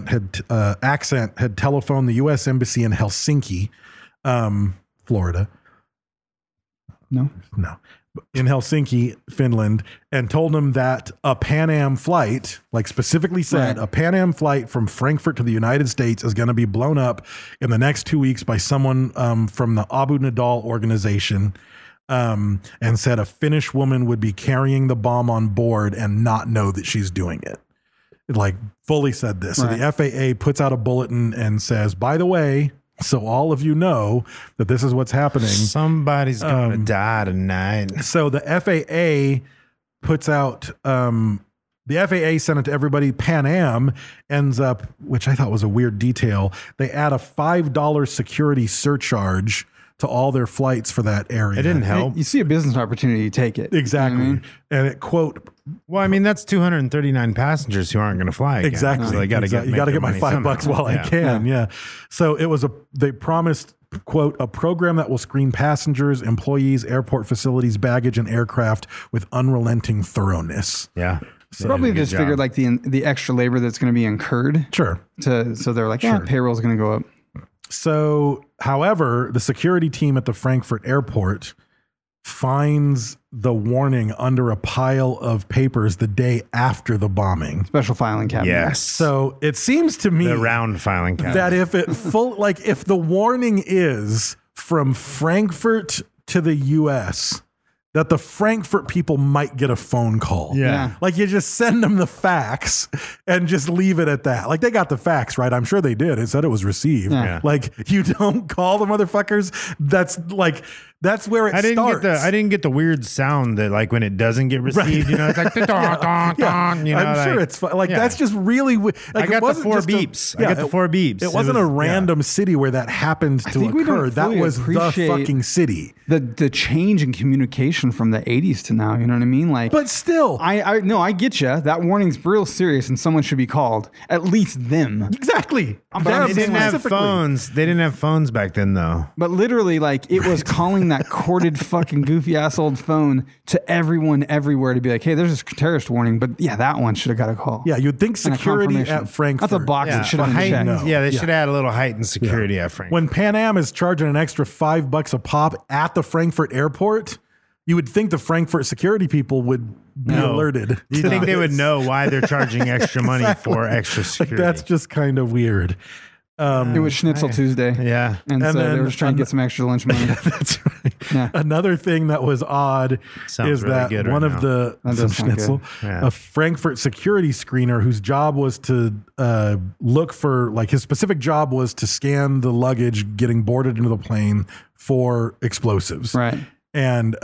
Speaker 11: accent had telephoned the U.S. Embassy in Helsinki, Florida.
Speaker 10: No.
Speaker 11: In Helsinki, Finland, and told him that a Pan Am flight, specifically said, a Pan Am flight from Frankfurt to the United States is going to be blown up in the next 2 weeks by someone from the Abu Nidal organization, and said a Finnish woman would be carrying the bomb on board and not know that she's doing it. Fully said this. So the FAA puts out a bulletin and says, by the way, so all of you know that this is what's happening.
Speaker 9: Somebody's going to die tonight.
Speaker 11: So the FAA puts out, the FAA sent it to everybody. Pan Am ends up, which I thought was a weird detail, they add a $5 security surcharge to all their flights for that area.
Speaker 9: It didn't help.
Speaker 10: You see a business opportunity, you take it.
Speaker 11: Exactly.
Speaker 10: You know what I mean?
Speaker 11: And it quote,
Speaker 9: well, I mean, that's 239 passengers who aren't going to fly again.
Speaker 11: Exactly.
Speaker 9: So they got to
Speaker 11: you got to get my $5 while I can. Yeah. So it was they promised, quote, a program that will screen passengers, employees, airport facilities, baggage, and aircraft with unrelenting thoroughness.
Speaker 9: Yeah.
Speaker 10: So probably just figured the extra labor that's going to be incurred.
Speaker 11: Sure.
Speaker 10: So they're like, payroll's going to go up.
Speaker 11: So, however, the security team at the Frankfurt airport finds the warning under a pile of papers the day after the bombing.
Speaker 10: Special filing cabinet.
Speaker 9: Yes.
Speaker 11: So it seems to me
Speaker 9: the round filing cabinet.
Speaker 11: that if the warning is from Frankfurt to the US, that the Frankfurt people might get a phone call.
Speaker 9: Yeah.
Speaker 11: You just send them the fax and just leave it at that. They got the fax, right? I'm sure they did. It said it was received.
Speaker 9: Yeah.
Speaker 11: You don't call the motherfuckers. That's where it starts.
Speaker 9: I didn't get the weird sound that like when it doesn't get received, you know, it's like you know,
Speaker 11: I'm sure it's like that's just really like
Speaker 9: I got the 4 beeps. I got the 4 beeps.
Speaker 11: It wasn't a random city where that happened to occur. That was the fucking city.
Speaker 10: The change in communication from the 80s to now, you know what I mean? Like,
Speaker 11: but still,
Speaker 10: I get you. That warning's real serious, and someone should be called. At least them.
Speaker 11: Exactly.
Speaker 9: They didn't have phones. They didn't have phones back then, though.
Speaker 10: But literally, like, it was calling that corded fucking goofy ass old phone to everyone everywhere to be like, hey, there's a terrorist warning. But yeah, that one should have got a call.
Speaker 11: Yeah, you'd think security at Frankfurt.
Speaker 10: That's a box that should have been checked.
Speaker 9: No. Yeah, they should have had a little heightened security at Frankfurt.
Speaker 11: When Pan Am is charging an extra $5 a pop at the Frankfurt airport, you would think the Frankfurt security people would be alerted.
Speaker 9: You think they would know why they're charging extra money for extra security?
Speaker 11: Like, that's just kind of weird.
Speaker 10: It was Schnitzel Tuesday.
Speaker 9: Yeah.
Speaker 10: And so they were just trying to get some extra lunch money.
Speaker 11: Yeah, that's right. Yeah. Another thing that was odd is that one of the Schnitzel, a Frankfurt security screener whose job was to look for, like, his specific job was to scan the luggage getting boarded into the plane for explosives.
Speaker 10: Right.
Speaker 11: And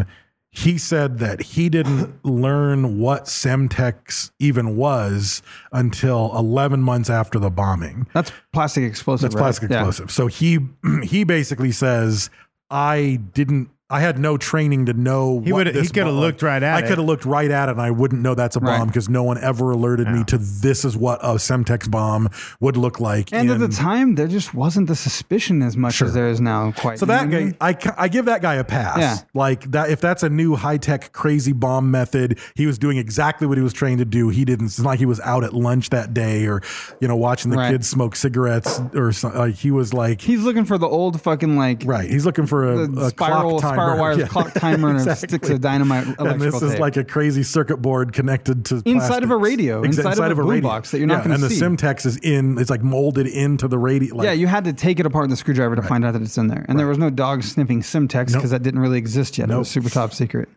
Speaker 11: he said that he didn't learn what Semtex even was until 11 months after the bombing.
Speaker 10: That's plastic explosive.
Speaker 11: That's plastic explosive. So he basically says, I had no training to know
Speaker 9: he could have looked right at it.
Speaker 11: I could have looked right at it and I wouldn't know that's a bomb because no one ever alerted me to this is what a Semtex bomb would look like.
Speaker 10: And at the time, there just wasn't the suspicion as much as there is now. Quite.
Speaker 11: So that guy, I give that guy a pass. Yeah. Like that, if that's a new high-tech crazy bomb method, he was doing exactly what he was trained to do. He didn't. It's not like he was out at lunch that day or, you know, watching the kids smoke cigarettes or something. Like he was like,
Speaker 10: he's looking for the old fucking like
Speaker 11: He's looking for a clock timer.
Speaker 10: Spiral wire clock timer and sticks of dynamite electrical
Speaker 11: and this is
Speaker 10: tape.
Speaker 11: like a crazy circuit board connected to
Speaker 10: inside
Speaker 11: plastics.
Speaker 10: of a radio, inside of a boom box that you're not going to see.
Speaker 11: And the Semtex is it's like molded into the radio. Like,
Speaker 10: you had to take it apart in the screwdriver to find out that it's in there. And there was no dog sniffing Semtex because that didn't really exist yet. It was super top secret.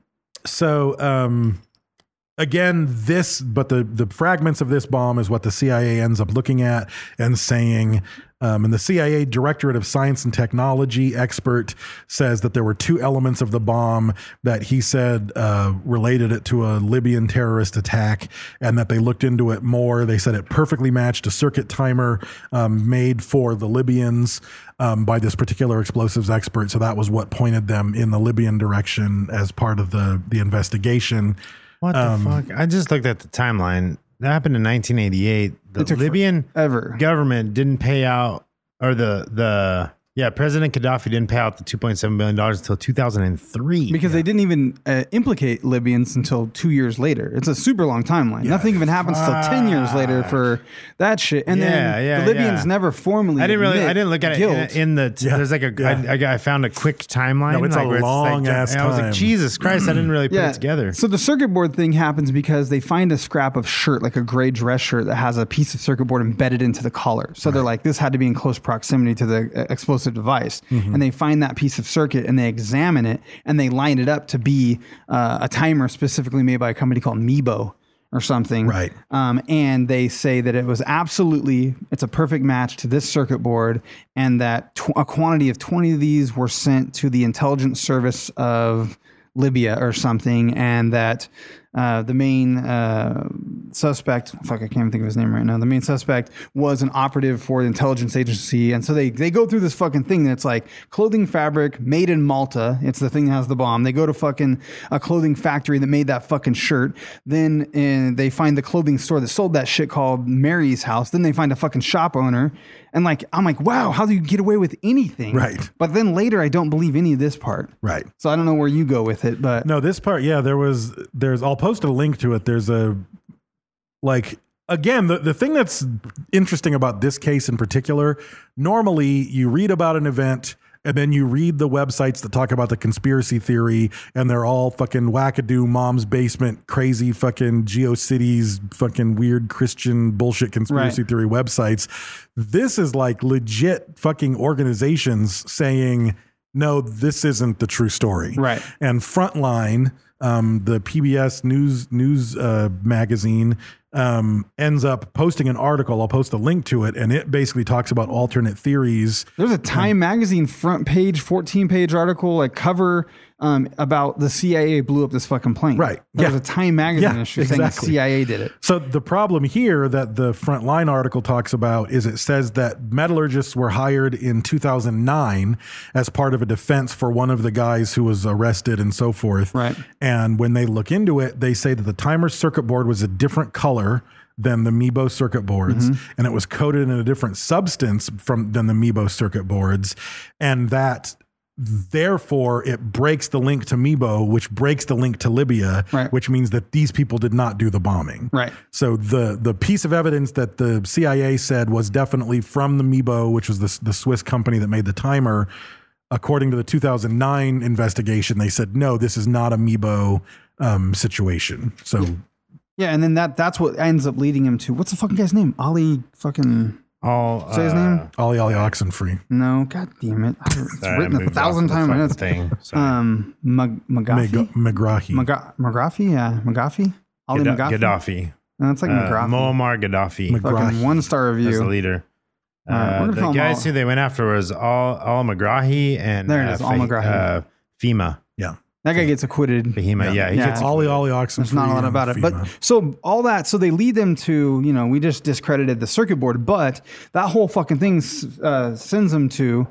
Speaker 11: So, again, the fragments of this bomb is what the CIA ends up looking at and saying, and the CIA Directorate of Science and Technology expert says that there were 2 elements of the bomb that he said related it to a Libyan terrorist attack, and that they looked into it more. They said it perfectly matched a circuit timer made for the Libyans by this particular explosives expert. So that was what pointed them in the Libyan direction as part of the investigation.
Speaker 9: What the fuck? I just looked at the timeline. That happened in 1988. The Libyan government didn't pay out, or President Gaddafi didn't pay out the $2.7 billion until 2003.
Speaker 10: Because they didn't even implicate Libyans until 2 years later. It's a super long timeline. Nothing even happens until 10 years later for that shit. And then the Libyans never formally.
Speaker 9: I didn't look at it in the. There's like I found a quick timeline.
Speaker 11: No, it's a long ass time.
Speaker 9: I was like, Jesus Christ! I didn't really put it together.
Speaker 10: So the circuit board thing happens because they find a scrap of shirt, like a gray dress shirt, that has a piece of circuit board embedded into the collar. So they're like, this had to be in close proximity to the explosive device. And they find that piece of circuit and they examine it and they line it up to be a timer specifically made by a company called Meebo or something.
Speaker 11: Right.
Speaker 10: And they say that it was it's a perfect match to this circuit board, and that a quantity of 20 of these were sent to the intelligence service of Libya or something, and that the main suspect, I can't even think of his name right now. The main suspect was an operative for the intelligence agency. And so they go through this fucking thing that's like clothing fabric made in Malta. It's the thing that has the bomb. They go to fucking a clothing factory that made that fucking shirt. Then they find the clothing store that sold that shit called Mary's House. Then they find a fucking shop owner. And I'm like, wow, how do you get away with anything?
Speaker 11: Right.
Speaker 10: But then later, I don't believe any of this part.
Speaker 11: Right.
Speaker 10: So I don't know where you go with it, but
Speaker 11: no, this part, I'll post a link to it. There's again, the thing that's interesting about this case in particular, normally you read about an event and then you read the websites that talk about the conspiracy theory, and they're all fucking wackadoo, mom's basement, crazy fucking GeoCities, fucking weird Christian bullshit conspiracy theory websites. This is like legit fucking organizations saying, no, this isn't the true story.
Speaker 10: Right.
Speaker 11: And Frontline, the PBS news magazine, ends up posting an article. I'll post a link to it, and it basically talks about alternate theories.
Speaker 10: There's a Time magazine front page, 14-page article, like cover about the CIA blew up this fucking plane.
Speaker 11: Right.
Speaker 10: There's a Time magazine issue saying the CIA did it.
Speaker 11: So the problem here that the Frontline article talks about is it says that metallurgists were hired in 2009 as part of a defense for one of the guys who was arrested and so forth.
Speaker 10: Right.
Speaker 11: And when they look into it, they say that the timer circuit board was a different color than the Meebo circuit boards, and it was coated in a different substance than the Meebo circuit boards, and that therefore it breaks the link to Meebo, which breaks the link to Libya, which means that these people did not do the bombing.
Speaker 10: Right.
Speaker 11: So the piece of evidence that the CIA said was definitely from the Meebo, which was the Swiss company that made the timer. According to the 2009 investigation, they said, no, this is not a Meebo situation. So
Speaker 10: yeah, and then that's what ends up leading him to, what's the fucking guy's name? Ali fucking... say his name?
Speaker 11: Ali Oxenfree.
Speaker 10: No, god damn it. It's written 1,000 times.
Speaker 11: McGrahi.
Speaker 10: McGrahi? Yeah, McGaffey? Ali McGaffey?
Speaker 9: Gaddafi.
Speaker 10: No, it's like McGrahi.
Speaker 9: Muammar Gaddafi.
Speaker 10: Fucking 1-star review.
Speaker 9: That's the leader. The guys who they went after was Al Megrahi and
Speaker 10: there it is, Al Megrahi.
Speaker 9: FEMA.
Speaker 11: Yeah.
Speaker 10: That guy gets acquitted.
Speaker 9: Fahima, yeah. He gets
Speaker 11: Ali Oxenfree.
Speaker 10: There's not a lot about it. But so all that, so they lead them to, we just discredited the circuit board, but that whole fucking thing sends them to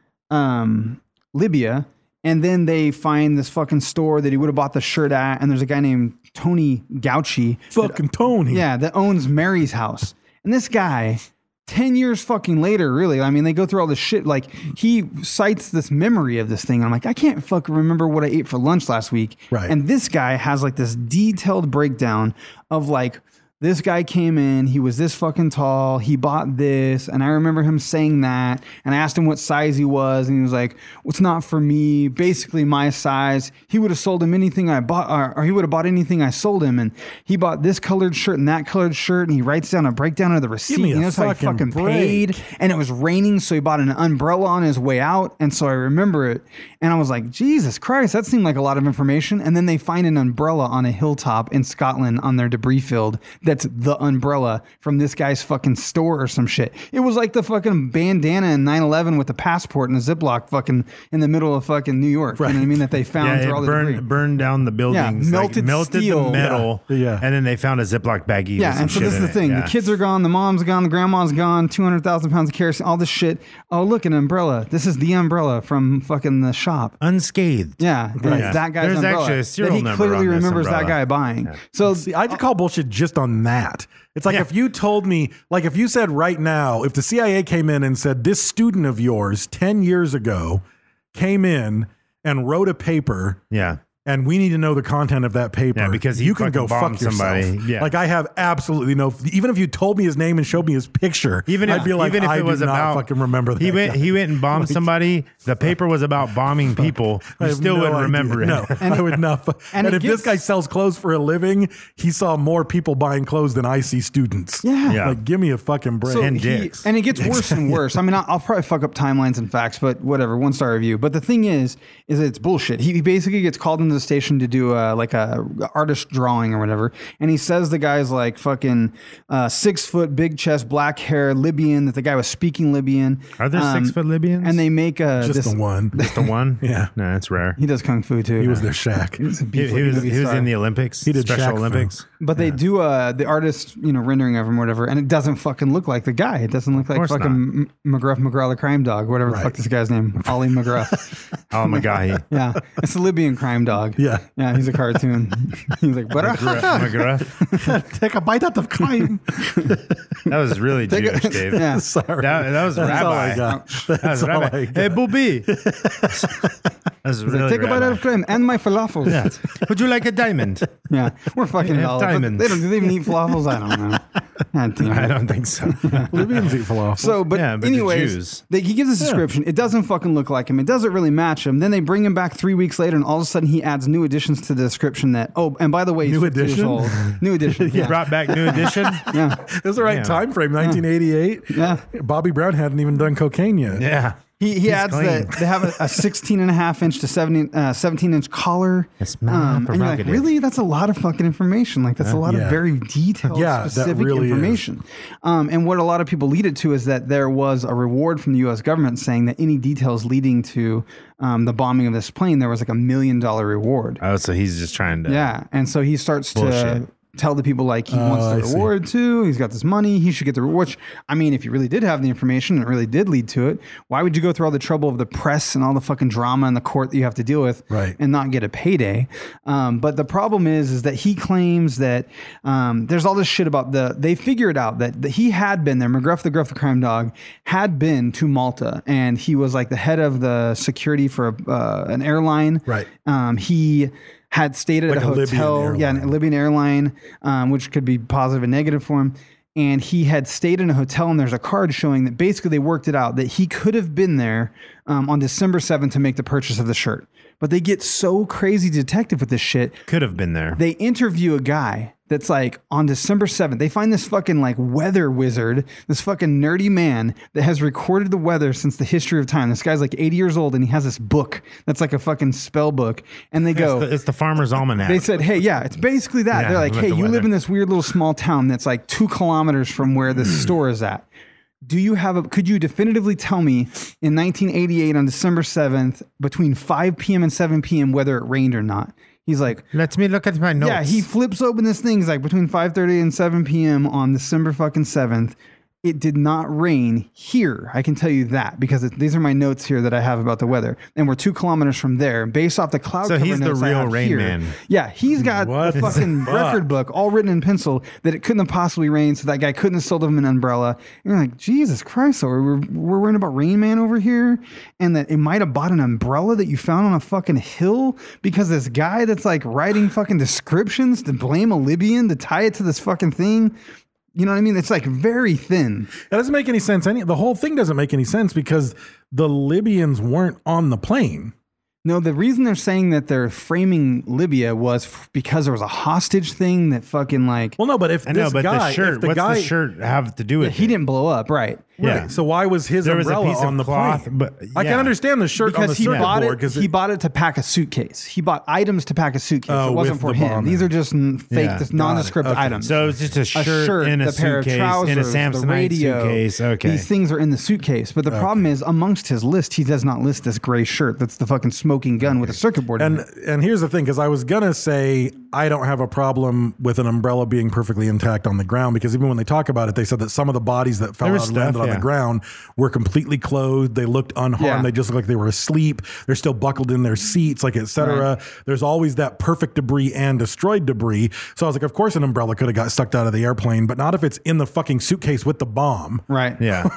Speaker 10: Libya. And then they find this fucking store that he would have bought the shirt at. And there's a guy named Tony Gauchi.
Speaker 11: Fucking Tony.
Speaker 10: Yeah, that owns Mary's house. And this guy... 10 years fucking later, really. I mean, they go through all this shit. Like, he cites this memory of this thing. I'm like, I can't fucking remember what I ate for lunch last week.
Speaker 11: Right.
Speaker 10: And this guy has like this detailed breakdown of like, this guy came in, he was this fucking tall, he bought this, and I remember him saying that, and I asked him what size he was, and he was like, well, it's not for me, basically my size. He would have sold him anything I bought, or he would have bought anything I sold him, and he bought this colored shirt and that colored shirt, and he writes down a breakdown of the receipt, and that's how he fucking paid, and it was raining, so he bought an umbrella on his way out, and so I remember it, and I was like, Jesus Christ, that seemed like a lot of information, and then they find an umbrella on a hilltop in Scotland on their debris field that's the umbrella from this guy's fucking store or some shit. It was like the fucking bandana in 9/11 with the passport and a Ziploc fucking in the middle of fucking New York. Right. You know what I mean? That they found through all the debris.
Speaker 9: Burned down the buildings.
Speaker 10: Yeah, melted steel.
Speaker 9: The metal.
Speaker 11: Yeah.
Speaker 9: And then they found a Ziploc baggie.
Speaker 10: Yeah, and so this is the thing. The kids are gone. The mom's gone. The grandma's gone. 200,000 pounds of kerosene. All this shit. Oh, look, an umbrella. This is the umbrella from fucking the shop.
Speaker 9: Unscathed.
Speaker 10: Yeah.
Speaker 9: Right.
Speaker 10: That guy's
Speaker 9: There's
Speaker 10: umbrella.
Speaker 9: actually a serial number
Speaker 10: that he clearly
Speaker 9: on this
Speaker 10: remembers
Speaker 9: umbrella.
Speaker 10: that guy buying.
Speaker 9: Yeah.
Speaker 10: So
Speaker 11: see, I call bullshit just on that. It's like if you told me, like if you said right now, if the CIA came in and said, this student of yours 10 years ago came in and wrote a paper.
Speaker 9: Yeah.
Speaker 11: And we need to know the content of that paper.
Speaker 9: Yeah, because
Speaker 11: you can go
Speaker 9: bomb
Speaker 11: fuck yourself.
Speaker 9: somebody. Yeah.
Speaker 11: Like I have absolutely no. Even if you told me his name and showed me his picture, I'd be like,
Speaker 9: even if
Speaker 11: I
Speaker 9: it was
Speaker 11: do not
Speaker 9: about
Speaker 11: fucking remember that.
Speaker 9: He went and bombed somebody. The paper was about bombing people. You still wouldn't remember it.
Speaker 11: No, I would not. And if this guy sells clothes for a living, he saw more people buying clothes than I see students.
Speaker 10: Yeah.
Speaker 11: Like give me a fucking break.
Speaker 10: So
Speaker 9: and dicks.
Speaker 10: And it gets worse and worse. I mean, I'll probably fuck up timelines and facts, but whatever. 1-star review. But the thing is it's bullshit. He basically gets called into the station to do like a artist drawing or whatever, and he says the guy's like fucking 6 foot, big chest, black hair, Libyan. That the guy was speaking Libyan.
Speaker 9: Are there 6 foot Libyans?
Speaker 10: And they make
Speaker 11: just the one.
Speaker 9: Just the one?
Speaker 11: Yeah.
Speaker 9: No, that's rare.
Speaker 10: He does kung fu too.
Speaker 11: He was their Shaq.
Speaker 9: He was in the Olympics.
Speaker 11: He did
Speaker 9: Special
Speaker 11: Shaq
Speaker 9: Olympics.
Speaker 11: film.
Speaker 10: But they do the artist, rendering of him or whatever, and it doesn't fucking look like the guy. It doesn't look like fucking McGraw the crime dog, whatever the fuck this guy's name, Ali McGraw.
Speaker 9: Al Magahi.
Speaker 10: Yeah, it's the Libyan crime dog.
Speaker 11: Yeah,
Speaker 10: he's a cartoon. He's like,
Speaker 9: McGrath.
Speaker 11: Take a bite out of crime.
Speaker 9: That was really Jewish, Dave.
Speaker 10: Yeah,
Speaker 11: sorry.
Speaker 9: That was
Speaker 11: That's
Speaker 9: rabbi.
Speaker 11: all I got.
Speaker 9: That was rabbi. Hey, booby. That was really
Speaker 10: take a bite out of crime and my falafels.
Speaker 9: Yeah. Would you like a diamond?
Speaker 10: Yeah, we're fucking
Speaker 9: diamonds.
Speaker 10: Do they even eat falafels? I don't know.
Speaker 9: I don't think so.
Speaker 11: Libyans eat falafels.
Speaker 10: So, but anyways, he gives a description. It doesn't fucking look like him. It doesn't really match him. Then they bring him back 3 weeks later, and all of a sudden he adds new additions to the description that, and by the way, he's 50 years old. New edition.
Speaker 9: He brought back new edition?
Speaker 10: Yeah.
Speaker 11: It was the right time frame, 1988.
Speaker 10: Yeah.
Speaker 11: Bobby Brown hadn't even done cocaine yet.
Speaker 9: Yeah.
Speaker 10: He adds that they have a 16 and a half inch to 17 inch collar.
Speaker 9: That's
Speaker 10: and you're like, really? That's a lot of fucking information. Like that's a lot of very detailed, specific
Speaker 11: really
Speaker 10: information. And what a lot of people lead it to is that there was a reward from the U.S. government saying that any details leading to the bombing of this plane, there was like $1 million reward.
Speaker 9: Oh, so he's just trying to.
Speaker 10: Yeah. And so he starts to tell the people like he wants the reward too. He's got this money. He should get the reward. Which, I mean, if you really did have the information and it really did lead to it, why would you go through all the trouble of the press and all the fucking drama in the court that you have to deal with and not get a payday? But the problem is that he claims that there's all this shit about they figure it out that he had been there. McGruff the crime dog had been to Malta and he was like the head of the security for an airline.
Speaker 11: Right.
Speaker 10: He had stayed at a hotel, a Libyan airline, which could be positive and negative for him. And he had stayed in a hotel, and there's a card showing that basically they worked it out that he could have been there on December 7th to make the purchase of the shirt. But they get so crazy detective with this shit.
Speaker 9: Could have been there.
Speaker 10: They interview a guy that's like on December 7th. They find this fucking like weather wizard, this fucking nerdy man that has recorded the weather since the history of time. This guy's like 80 years old and he has this book that's like a fucking spell book. And they go,
Speaker 9: it's the Farmer's Almanac.
Speaker 10: They said, hey, it's basically that.
Speaker 9: Yeah,
Speaker 10: they're like, hey, you live in this weird little small town that's like 2 kilometers from where the store is at. Could you definitively tell me in 1988 on December 7th between 5 p.m. and 7 p.m. whether it rained or not? He's like,
Speaker 9: let me look at my notes.
Speaker 10: Yeah, he flips open this thing. He's like, between 5:30 and 7 p.m. on December fucking 7th, it did not rain here. I can tell you that because these are my notes here that I have about the weather. And we're 2 kilometers from there based off the cloud cover
Speaker 9: he's the
Speaker 10: notes I
Speaker 9: real
Speaker 10: have
Speaker 9: Rain
Speaker 10: here.
Speaker 9: Man.
Speaker 10: Yeah, he's got the fucking record book all written in pencil that it couldn't have possibly rained, so that guy couldn't have sold him an umbrella. And you're like, Jesus Christ, so we're worrying about Rain Man over here? And that it might have bought an umbrella that you found on a fucking hill because this guy that's like writing fucking descriptions to blame a Libyan to tie it to this fucking thing. You know what I mean? It's like very thin.
Speaker 11: That doesn't make any sense. The whole thing doesn't make any sense because the Libyans weren't on the plane.
Speaker 10: No, the reason they're saying that they're framing Libya was because there was a hostage thing that fucking like.
Speaker 11: Well, no, but if
Speaker 9: the shirt, what's the shirt have to do with it?
Speaker 10: He didn't blow up, right?
Speaker 11: Yeah.
Speaker 10: Right.
Speaker 11: So why was his umbrella on the
Speaker 9: cloth,
Speaker 11: plane?
Speaker 9: But
Speaker 11: I can understand the shirt
Speaker 10: because
Speaker 11: on the circuit board
Speaker 10: because he bought it to pack a suitcase. He bought items to pack a suitcase. It wasn't for him. These are just fake, nondescript items.
Speaker 9: So it's just a shirt in a
Speaker 10: pair of
Speaker 9: suitcase,
Speaker 10: trousers,
Speaker 9: in a Samsonite
Speaker 10: the radio,
Speaker 9: suitcase. Okay,
Speaker 10: these things are in the suitcase. But the problem is, amongst his list, he does not list this gray shirt. That's the fucking smoking gun with a circuit board.
Speaker 11: And here's the thing, because I was gonna say I don't have a problem with an umbrella being perfectly intact on the ground, because even when they talk about it, they said that some of the bodies that fell out and landed on the ground were completely clothed. They looked unharmed. They just looked like they were asleep. They're still buckled in their seats, like etc. Right. There's always that perfect debris and destroyed debris. So I was like, of course an umbrella could have got sucked out of the airplane, but not if it's in the fucking suitcase with the bomb.
Speaker 10: Right.
Speaker 9: Yeah.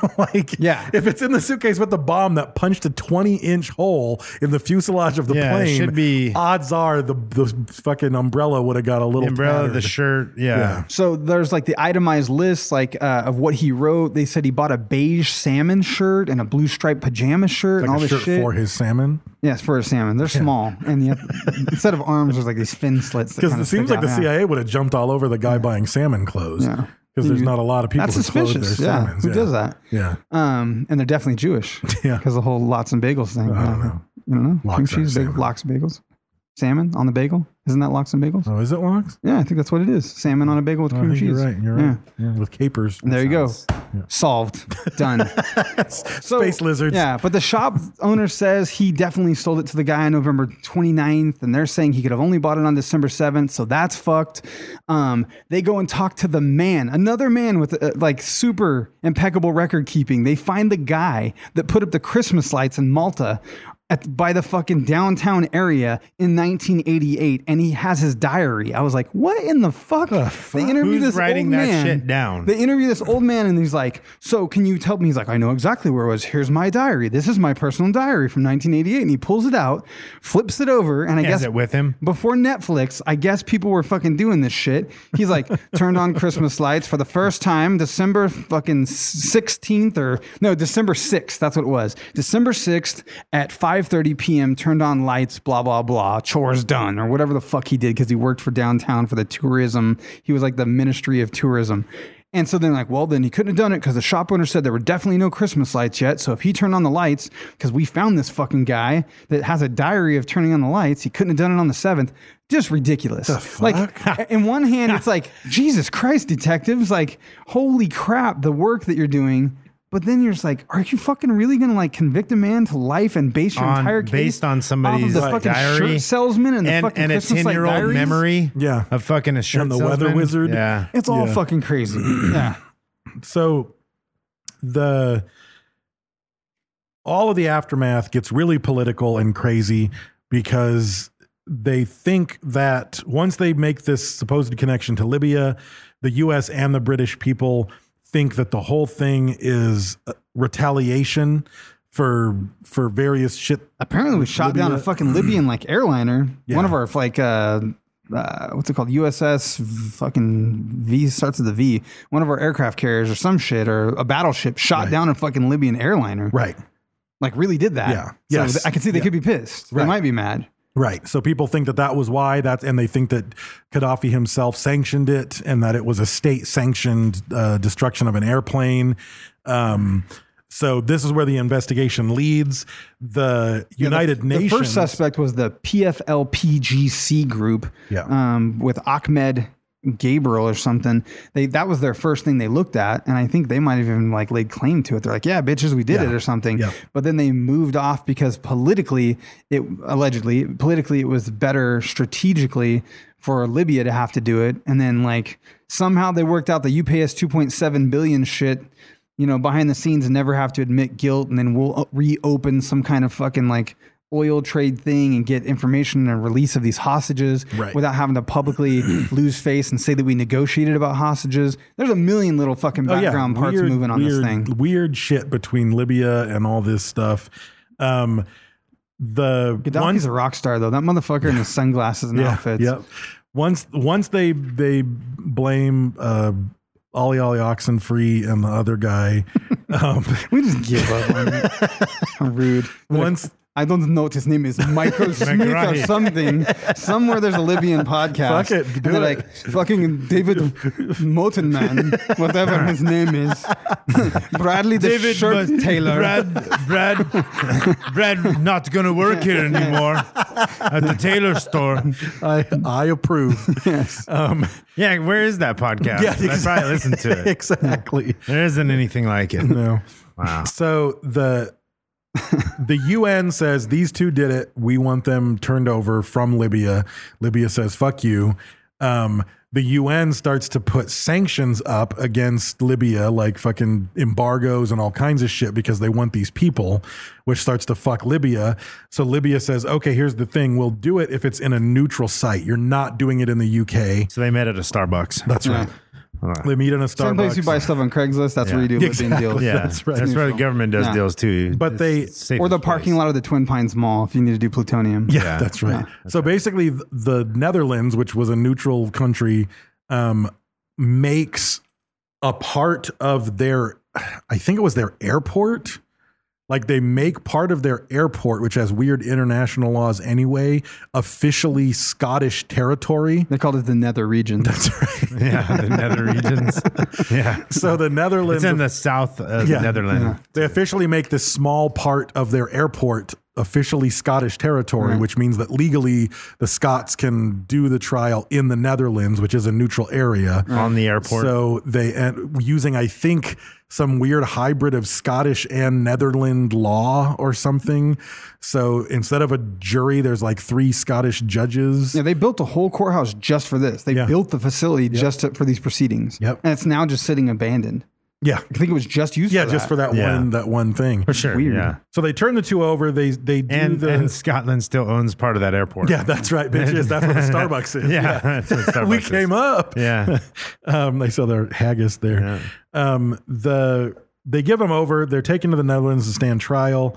Speaker 11: If it's in the suitcase with the bomb that punched a 20-inch hole in the fuselage of the plane,
Speaker 9: should be,
Speaker 11: odds are the fucking umbrella would have got a little tattered.
Speaker 9: The shirt. Yeah.
Speaker 10: So there's like the itemized list of what he wrote. They said he bought a beige salmon shirt and a blue striped pajama shirt and all this shit
Speaker 11: for his salmon.
Speaker 10: Yes, for his salmon. They're small, and yet instead of arms, there's like these fin slits.
Speaker 11: Because it seems like the CIA would have jumped all over the guy buying salmon clothes. Yeah. Because there's not a lot of people who clothe their salmons.
Speaker 10: Who does that?
Speaker 11: Yeah.
Speaker 10: And they're definitely Jewish.
Speaker 11: Yeah.
Speaker 10: Because the whole lots and bagels thing.
Speaker 11: I don't know.
Speaker 10: You don't know? Cream cheese, lox and bagels. Salmon on the bagel. Isn't that lox and bagels?
Speaker 11: Oh, is it lox?
Speaker 10: Yeah, I think that's what it is. Salmon on a bagel with cream cheese.
Speaker 11: You're right. You're right. Yeah. With capers.
Speaker 10: And there you go. Yeah. Solved. Done.
Speaker 11: Space lizards.
Speaker 10: Yeah, but the shop owner says he definitely sold it to the guy on November 29th, and they're saying he could have only bought it on December 7th, so that's fucked. They go and talk to the man, another man with like super impeccable record keeping. They find the guy that put up the Christmas lights in Malta by the fucking downtown area in 1988, and he has his diary. I was like, what in the fuck? They interview this
Speaker 9: writing
Speaker 10: old man.
Speaker 9: that shit down?
Speaker 10: They interview this old man, and he's like, so can you tell me? He's like, I know exactly where it was. Here's my diary. This is my personal diary from 1988. And he pulls it out, flips it over, and I guess
Speaker 9: it with him
Speaker 10: before Netflix, I guess people were fucking doing this shit. He's like, turned on Christmas lights for the first time, December fucking 16th, or no, December 6th. That's what it was. December 6th at 5:30 p.m. turned on lights, blah, blah, blah, chores done, or whatever the fuck he did, because he worked for downtown for the tourism. He was like the Ministry of Tourism. And so they're like, well, then he couldn't have done it because the shop owner said there were definitely no Christmas lights yet. So if he turned on the lights, because we found this fucking guy that has a diary of turning on the lights, he couldn't have done it on the 7th. Just ridiculous. Like, in one hand, it's like, Jesus Christ, detectives, like, holy crap, the work that you're doing. But then you're just like, are you fucking really going to like convict a man to life and base your entire case
Speaker 9: based on somebody's
Speaker 10: off of the fucking
Speaker 9: diary
Speaker 10: shirt salesman and the fucking
Speaker 9: and a
Speaker 10: Christmas light
Speaker 9: 10-year-old
Speaker 10: diaries?
Speaker 9: memory of fucking a shirt
Speaker 11: and the
Speaker 9: salesman?
Speaker 11: weather wizard?
Speaker 9: Yeah.
Speaker 10: It's all fucking crazy. Yeah.
Speaker 11: So all of the aftermath gets really political and crazy because they think that once they make this supposed connection to Libya, the U.S. and the British people think that the whole thing is retaliation for various shit.
Speaker 10: Apparently we shot down a fucking Libyan like airliner.
Speaker 11: Yeah.
Speaker 10: One of our like what's it called? USS fucking V, starts with a V. One of our aircraft carriers or some shit, or a battleship shot down a fucking Libyan airliner.
Speaker 11: Right.
Speaker 10: Like really did that.
Speaker 11: Yeah.
Speaker 10: So
Speaker 11: Yes.
Speaker 10: I can see they could be pissed. They might be mad.
Speaker 11: Right. So people think that was why and they think that Gaddafi himself sanctioned it and that it was a state sanctioned destruction of an airplane. So this is where the investigation leads. The United Nations.
Speaker 10: The first suspect was the PFLPGC group with Ahmed Gabriel or something. That was their first thing they looked at, and I think they might have even like laid claim to it. They're like, yeah, bitches, we did it or something.
Speaker 11: Yeah.
Speaker 10: But then they moved off because politically it was better strategically for Libya to have to do it. And then like somehow they worked out the you pay us 2.7 billion shit, behind the scenes and never have to admit guilt, and then we'll reopen some kind of fucking like oil trade thing and get information and release of these hostages without having to publicly lose face and say that we negotiated about hostages. There's a million little fucking background parts moving on this thing.
Speaker 11: Weird shit between Libya and all this stuff.
Speaker 10: Gaddafi's a rock star though. That motherfucker in his sunglasses and outfits.
Speaker 11: Yep. Once they blame Ollie Oxenfree and the other guy,
Speaker 10: we just give up on it. How rude. I don't know what his name is, Michael Smith or something. Somewhere there's a Libyan podcast.
Speaker 11: Fuck it, do
Speaker 10: They're
Speaker 11: it.
Speaker 10: like fucking David Motenman, whatever his name is. Bradley the
Speaker 9: David
Speaker 10: shirt tailor.
Speaker 9: Brad, not gonna work here anymore at the tailor store.
Speaker 11: I approve.
Speaker 10: Yes.
Speaker 9: Yeah, where is that podcast?
Speaker 11: Yeah,
Speaker 9: I probably listened to it.
Speaker 11: Exactly.
Speaker 9: There isn't anything like it.
Speaker 11: No.
Speaker 9: Wow.
Speaker 11: So the UN says these two did it. We want them turned over from Libya. Libya says, fuck you. The UN starts to put sanctions up against Libya, like fucking embargoes and all kinds of shit because they want these people, which starts to fuck Libya. So Libya says, okay, here's the thing. We'll do it if it's in a neutral site. You're not doing it in the UK.
Speaker 9: So they met at a Starbucks.
Speaker 11: That's right. They meet in a Starbucks.
Speaker 10: Same place you buy stuff on Craigslist. That's where you do Libyan deals.
Speaker 9: Yeah,
Speaker 11: That's right.
Speaker 9: That's where the government does deals too.
Speaker 11: But
Speaker 10: or the parking lot of the Twin Pines Mall if you need to do plutonium.
Speaker 11: Yeah, that's right. So basically, the Netherlands, which was a neutral country, makes a part of their, I think it was their airport. Like they make part of their airport, which has weird international laws anyway, officially Scottish territory.
Speaker 10: They called it the Nether region.
Speaker 11: That's right.
Speaker 9: Yeah, the Nether regions. Yeah.
Speaker 11: So the Netherlands.
Speaker 9: It's in the south of the Netherlands.
Speaker 11: Yeah. They officially make this small part of their airport officially Scottish territory, which means that legally the Scots can do the trial in the Netherlands, which is a neutral area.
Speaker 9: On the airport.
Speaker 11: So they, using, I think, some weird hybrid of Scottish and Netherland law or something. So instead of a jury, there's like 3 Scottish judges.
Speaker 10: Yeah, they built a whole courthouse just for this. They built the facility just for these proceedings.
Speaker 11: Yep.
Speaker 10: And it's now just sitting abandoned.
Speaker 11: Yeah.
Speaker 10: I think it was just used for that.
Speaker 11: just for that one thing.
Speaker 9: For sure.
Speaker 10: Weird.
Speaker 9: Yeah.
Speaker 11: So they turn the two over. They do
Speaker 9: and Scotland still owns part of that airport.
Speaker 11: Yeah, that's right, bitches. That's what the Starbucks is.
Speaker 9: Yeah. That's what Starbucks
Speaker 11: we
Speaker 9: is.
Speaker 11: came up.
Speaker 9: Yeah.
Speaker 11: They sell their haggis there.
Speaker 9: Yeah.
Speaker 11: They give them over. They're taken to the Netherlands to stand trial.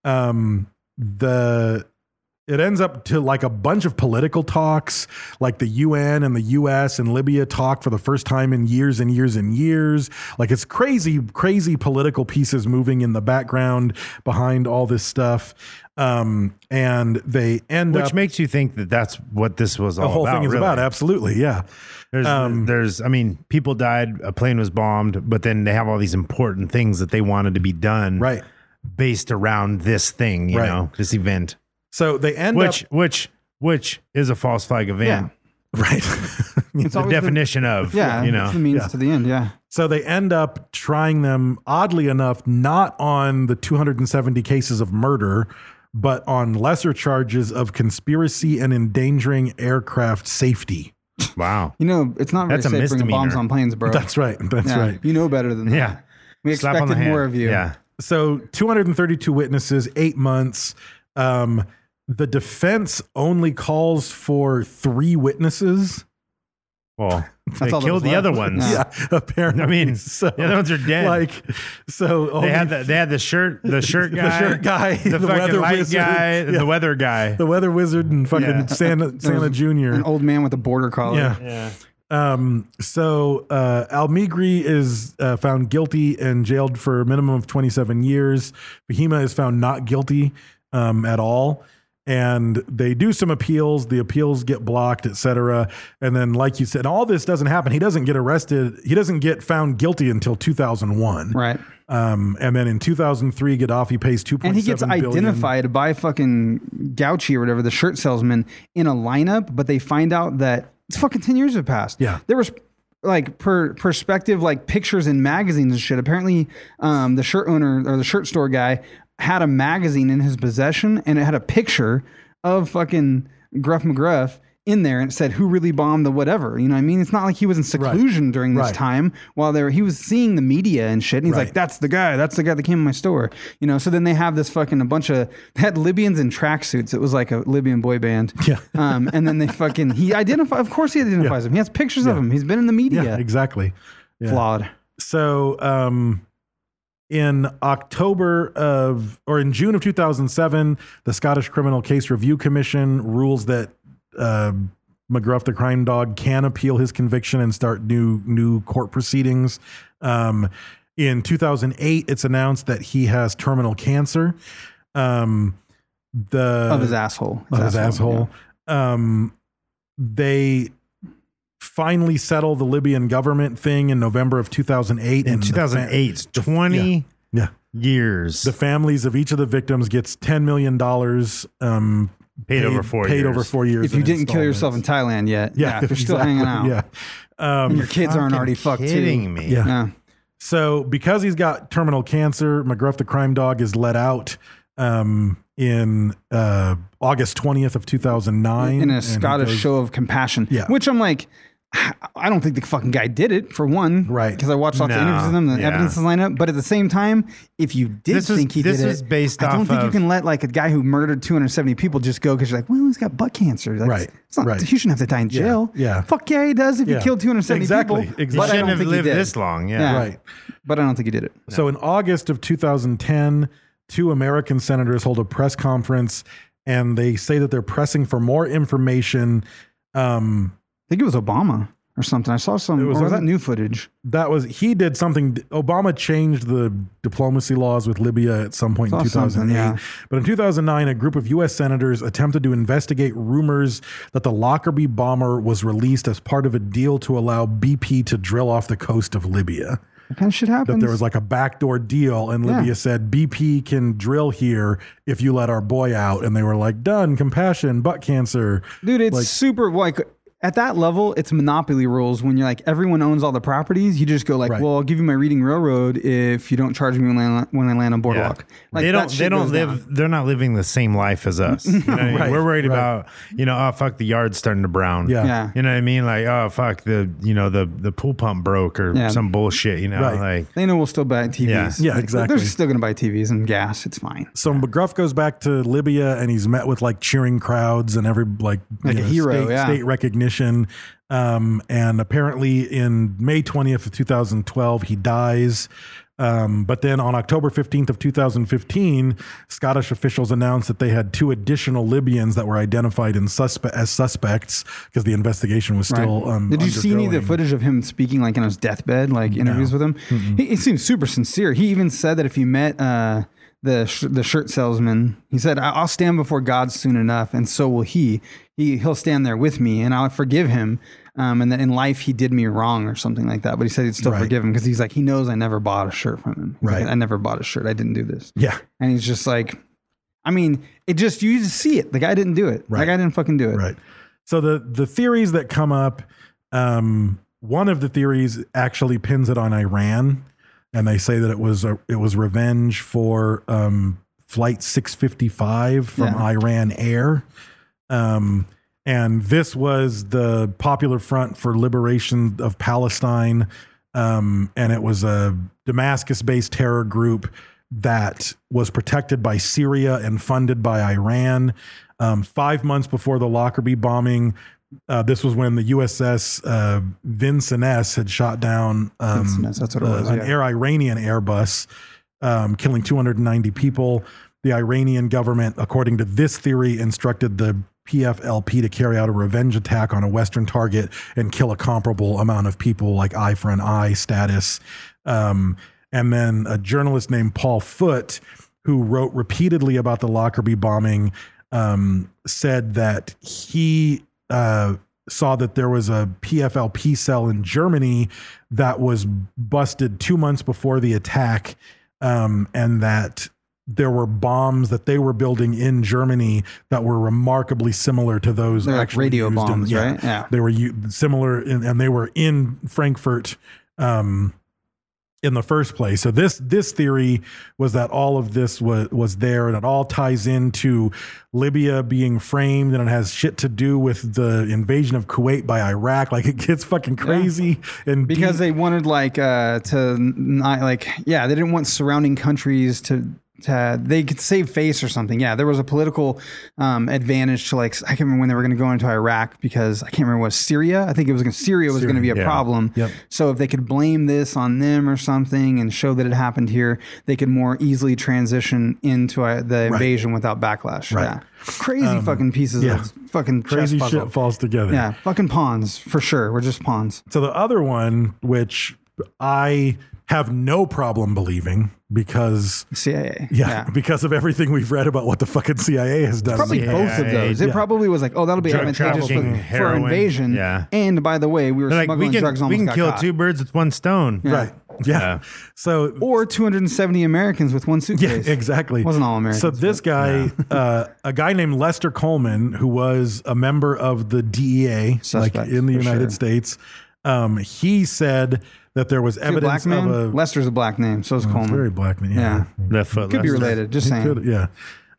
Speaker 11: It ends up to like a bunch of political talks, like the UN and the US and Libya talk for the first time in years and years and years. Like it's crazy, crazy political pieces moving in the background behind all this stuff. And they end up...
Speaker 9: Which makes you think that that's what this was all about.
Speaker 11: The whole thing is
Speaker 9: really.
Speaker 11: about, absolutely, yeah.
Speaker 9: I mean, people died, a plane was bombed, but then they have all these important things that they wanted to be done.
Speaker 11: Right.
Speaker 9: Based around this thing, you know, this event.
Speaker 11: So they end
Speaker 9: up... Which is a false flag event.
Speaker 11: Yeah. Right.
Speaker 9: It's the definition of, you know.
Speaker 10: It's the means to the end, yeah.
Speaker 11: So they end up trying them, oddly enough, not on the 270 cases of murder, but on lesser charges of conspiracy and endangering aircraft safety.
Speaker 9: Wow.
Speaker 10: You know, it's not very safe bringing bombs on planes, bro.
Speaker 11: That's right. That's right.
Speaker 10: You know better than that.
Speaker 9: Yeah.
Speaker 10: We expected more of you.
Speaker 9: Yeah.
Speaker 11: So 232 witnesses, 8 months. The defense only calls for 3 witnesses.
Speaker 9: Well, they killed the other ones.
Speaker 11: Yeah, apparently.
Speaker 9: I mean,
Speaker 11: so,
Speaker 9: the other ones are dead.
Speaker 11: So
Speaker 9: they had the shirt guy, the
Speaker 11: weather
Speaker 9: light
Speaker 11: wizard,
Speaker 9: guy, the weather guy,
Speaker 11: the weather wizard, and fucking Santa Jr.
Speaker 10: An old man with a border collar.
Speaker 11: Yeah. So Almigri is found guilty and jailed for a minimum of 27 years. Fahima is found not guilty at all. And they do some appeals. The appeals get blocked, etc. And then, like you said, all this doesn't happen. He doesn't get arrested. He doesn't get found guilty until 2001.
Speaker 10: Right.
Speaker 11: And then in 2003, Gaddafi pays $2.7 billion.
Speaker 10: And he gets identified by fucking Gauchi or whatever, the shirt salesman, in a lineup. But they find out that it's fucking 10 years have passed.
Speaker 11: Yeah.
Speaker 10: There was like perspective, like pictures in magazines and shit. Apparently, the shirt owner or the shirt store guy had a magazine in his possession, and it had a picture of fucking Gruff McGruff in there, and it said who really bombed the whatever. You know what I mean? It's not like he was in seclusion during this time while he was seeing the media and shit. And he's like, that's the guy that came in my store. You know, so then they have this fucking they had Libyans in tracksuits. It was like a Libyan boy band.
Speaker 11: Yeah.
Speaker 10: And then he identifies him. He has pictures of him. He's been in the media.
Speaker 11: Yeah, exactly. Yeah.
Speaker 10: Flawed.
Speaker 11: So, in June of 2007, the Scottish Criminal Case Review Commission rules that McGruff the crime dog can appeal his conviction and start new court proceedings. In 2008, it's announced that he has terminal cancer. Of
Speaker 10: his asshole.
Speaker 11: Yeah. They finally settle the Libyan government thing in November of 2008.
Speaker 9: In 2008, 20 years.
Speaker 11: The families of each of the victims gets $10 million paid over 4 years. Paid over 4 years.
Speaker 10: If you didn't kill yourself in Thailand yet. Yeah. If you're still hanging out.
Speaker 11: Yeah.
Speaker 10: And your kids aren't already fucked
Speaker 9: kidding
Speaker 10: too.
Speaker 9: me.
Speaker 11: Yeah. So because he's got terminal cancer, McGruff the crime dog is let out in August 20th of 2009.
Speaker 10: In a Scottish show of compassion.
Speaker 11: Yeah.
Speaker 10: Which I'm like, I don't think the fucking guy did it, for one.
Speaker 11: Right.
Speaker 10: Because I watched lots of interviews with him, the evidence is lined up. But at the same time, if you think he did it, I don't think you can let like a guy who murdered 270 people just go because you're like, well, he's got butt cancer. Like, it's not, he shouldn't have to die in jail.
Speaker 11: Yeah.
Speaker 10: Fuck yeah, he does if he killed 270 people.
Speaker 9: Exactly.
Speaker 10: But
Speaker 9: He shouldn't have lived this long. Yeah.
Speaker 11: Right.
Speaker 10: But I don't think he did it.
Speaker 11: So in August of 2010, 2 American senators hold a press conference and they say that they're pressing for more information.
Speaker 10: I think it was Obama or something. I saw some, or was that new footage?
Speaker 11: He did something. Obama changed the diplomacy laws with Libya at some point in 2008.
Speaker 10: Yeah.
Speaker 11: But in 2009, a group of U.S. senators attempted to investigate rumors that the Lockerbie bomber was released as part of a deal to allow BP to drill off the coast of Libya.
Speaker 10: What kind of shit happens?
Speaker 11: That there was like a backdoor deal, and Libya said BP can drill here if you let our boy out. And they were like, done, compassion, butt cancer.
Speaker 10: Dude, it's super like at that level, it's monopoly rules. When you're like, everyone owns all the properties, you just go like, well, I'll give you my Reading Railroad if you don't charge me when I land on Boardwalk.
Speaker 9: Yeah.
Speaker 10: Like,
Speaker 9: they don't live. They're not living the same life as us. You know what I mean? We're worried about, oh fuck, the yard's starting to brown.
Speaker 10: Yeah.
Speaker 9: You know what I mean? Like, oh fuck, the pool pump broke or some bullshit. Like
Speaker 10: they know we'll still buy TVs.
Speaker 11: Yeah, exactly.
Speaker 10: They're still gonna buy TVs and gas. It's fine.
Speaker 11: So McGruff goes back to Libya and he's met with like cheering crowds and every like
Speaker 10: a hero,
Speaker 11: state recognition. And apparently in May 20th of 2012, he dies. But then on October 15th of 2015, Scottish officials announced that they had 2 additional Libyans that were identified as suspects because the investigation was still
Speaker 10: Did you see any of the footage of him speaking like in his deathbed, like interviews with him? He seems super sincere. He even said that if he met the shirt salesman. He said, "I'll stand before God soon enough, and so will he. He'll stand there with me, and I'll forgive him. And that in life he did me wrong or something like that. But he said he'd still forgive him because he's like, he knows I never bought a shirt from him. He's
Speaker 11: Right.
Speaker 10: like, I never bought a shirt. I didn't do this.
Speaker 11: Yeah.
Speaker 10: And he's just like, I mean, you just see it. The guy didn't do it.
Speaker 11: Right.
Speaker 10: That guy didn't fucking do it.
Speaker 11: Right. So the theories that come up, one of the theories actually pins it on Iran, and they say that it was revenge for Flight 655 from Iran Air. And this was the Popular Front for Liberation of Palestine. And it was a Damascus-based terror group that was protected by Syria and funded by Iran. 5 months before the Lockerbie bombing, this was when the USS Vincennes had shot down
Speaker 10: that's what it was,
Speaker 11: an Iranian Airbus, killing 290 people. The Iranian government, according to this theory, instructed the PFLP to carry out a revenge attack on a Western target and kill a comparable amount of people, like eye for an eye status. And then a journalist named Paul Foote, who wrote repeatedly about the Lockerbie bombing, said that he saw that there was a PFLP cell in Germany that was busted 2 months before the attack, and that there were bombs that they were building in Germany that were remarkably similar to those
Speaker 10: They're like
Speaker 11: actually
Speaker 10: radio
Speaker 11: used
Speaker 10: bombs,
Speaker 11: in,
Speaker 10: right? Yeah.
Speaker 11: They were similar, and they were in Frankfurt in the first place. So this theory was that all of this was there, and it all ties into Libya being framed, and it has shit to do with the invasion of Kuwait by Iraq. Like, it gets fucking crazy. And
Speaker 10: because they wanted they didn't want surrounding countries to they could save face or something. Yeah, there was a political advantage to, like, I can't remember when they were going to go into Iraq, because I can't remember what, Syria. I think it was Syria was going to be a problem.
Speaker 11: Yep.
Speaker 10: So if they could blame this on them or something and show that it happened here, they could more easily transition into the invasion without backlash.
Speaker 11: Right.
Speaker 10: Yeah, crazy fucking pieces of fucking
Speaker 11: crazy
Speaker 10: chess puzzle.
Speaker 11: shit falls together.
Speaker 10: Yeah, fucking pawns for sure. We're just pawns.
Speaker 11: So the other one, which I have no problem believing, because
Speaker 10: CIA.
Speaker 11: Yeah, because of everything we've read about what the fucking CIA has done.
Speaker 10: Probably both of those. It probably was like, oh, that'll be advantageous for our invasion.
Speaker 9: Yeah.
Speaker 10: And by the way, we were smuggling drugs.
Speaker 9: We can
Speaker 10: got
Speaker 9: kill
Speaker 10: caught.
Speaker 9: 2 birds with 1 stone.
Speaker 10: Yeah.
Speaker 11: Right. Yeah. So,
Speaker 10: or 270 Americans with 1 suitcase.
Speaker 11: Yeah, exactly.
Speaker 10: Wasn't all Americans.
Speaker 11: So this guy, a guy named Lester Coleman, who was a member of the DEA,
Speaker 10: Suspect,
Speaker 11: in the
Speaker 10: for
Speaker 11: United
Speaker 10: sure.
Speaker 11: States, he said that there was evidence
Speaker 10: black
Speaker 11: of
Speaker 10: man?
Speaker 11: a
Speaker 10: Lester's a black name, so is Coleman.
Speaker 11: very black man.
Speaker 10: Yeah.
Speaker 9: Left foot.
Speaker 10: Could be
Speaker 9: Lester.
Speaker 10: related. Just saying.
Speaker 11: Could, yeah.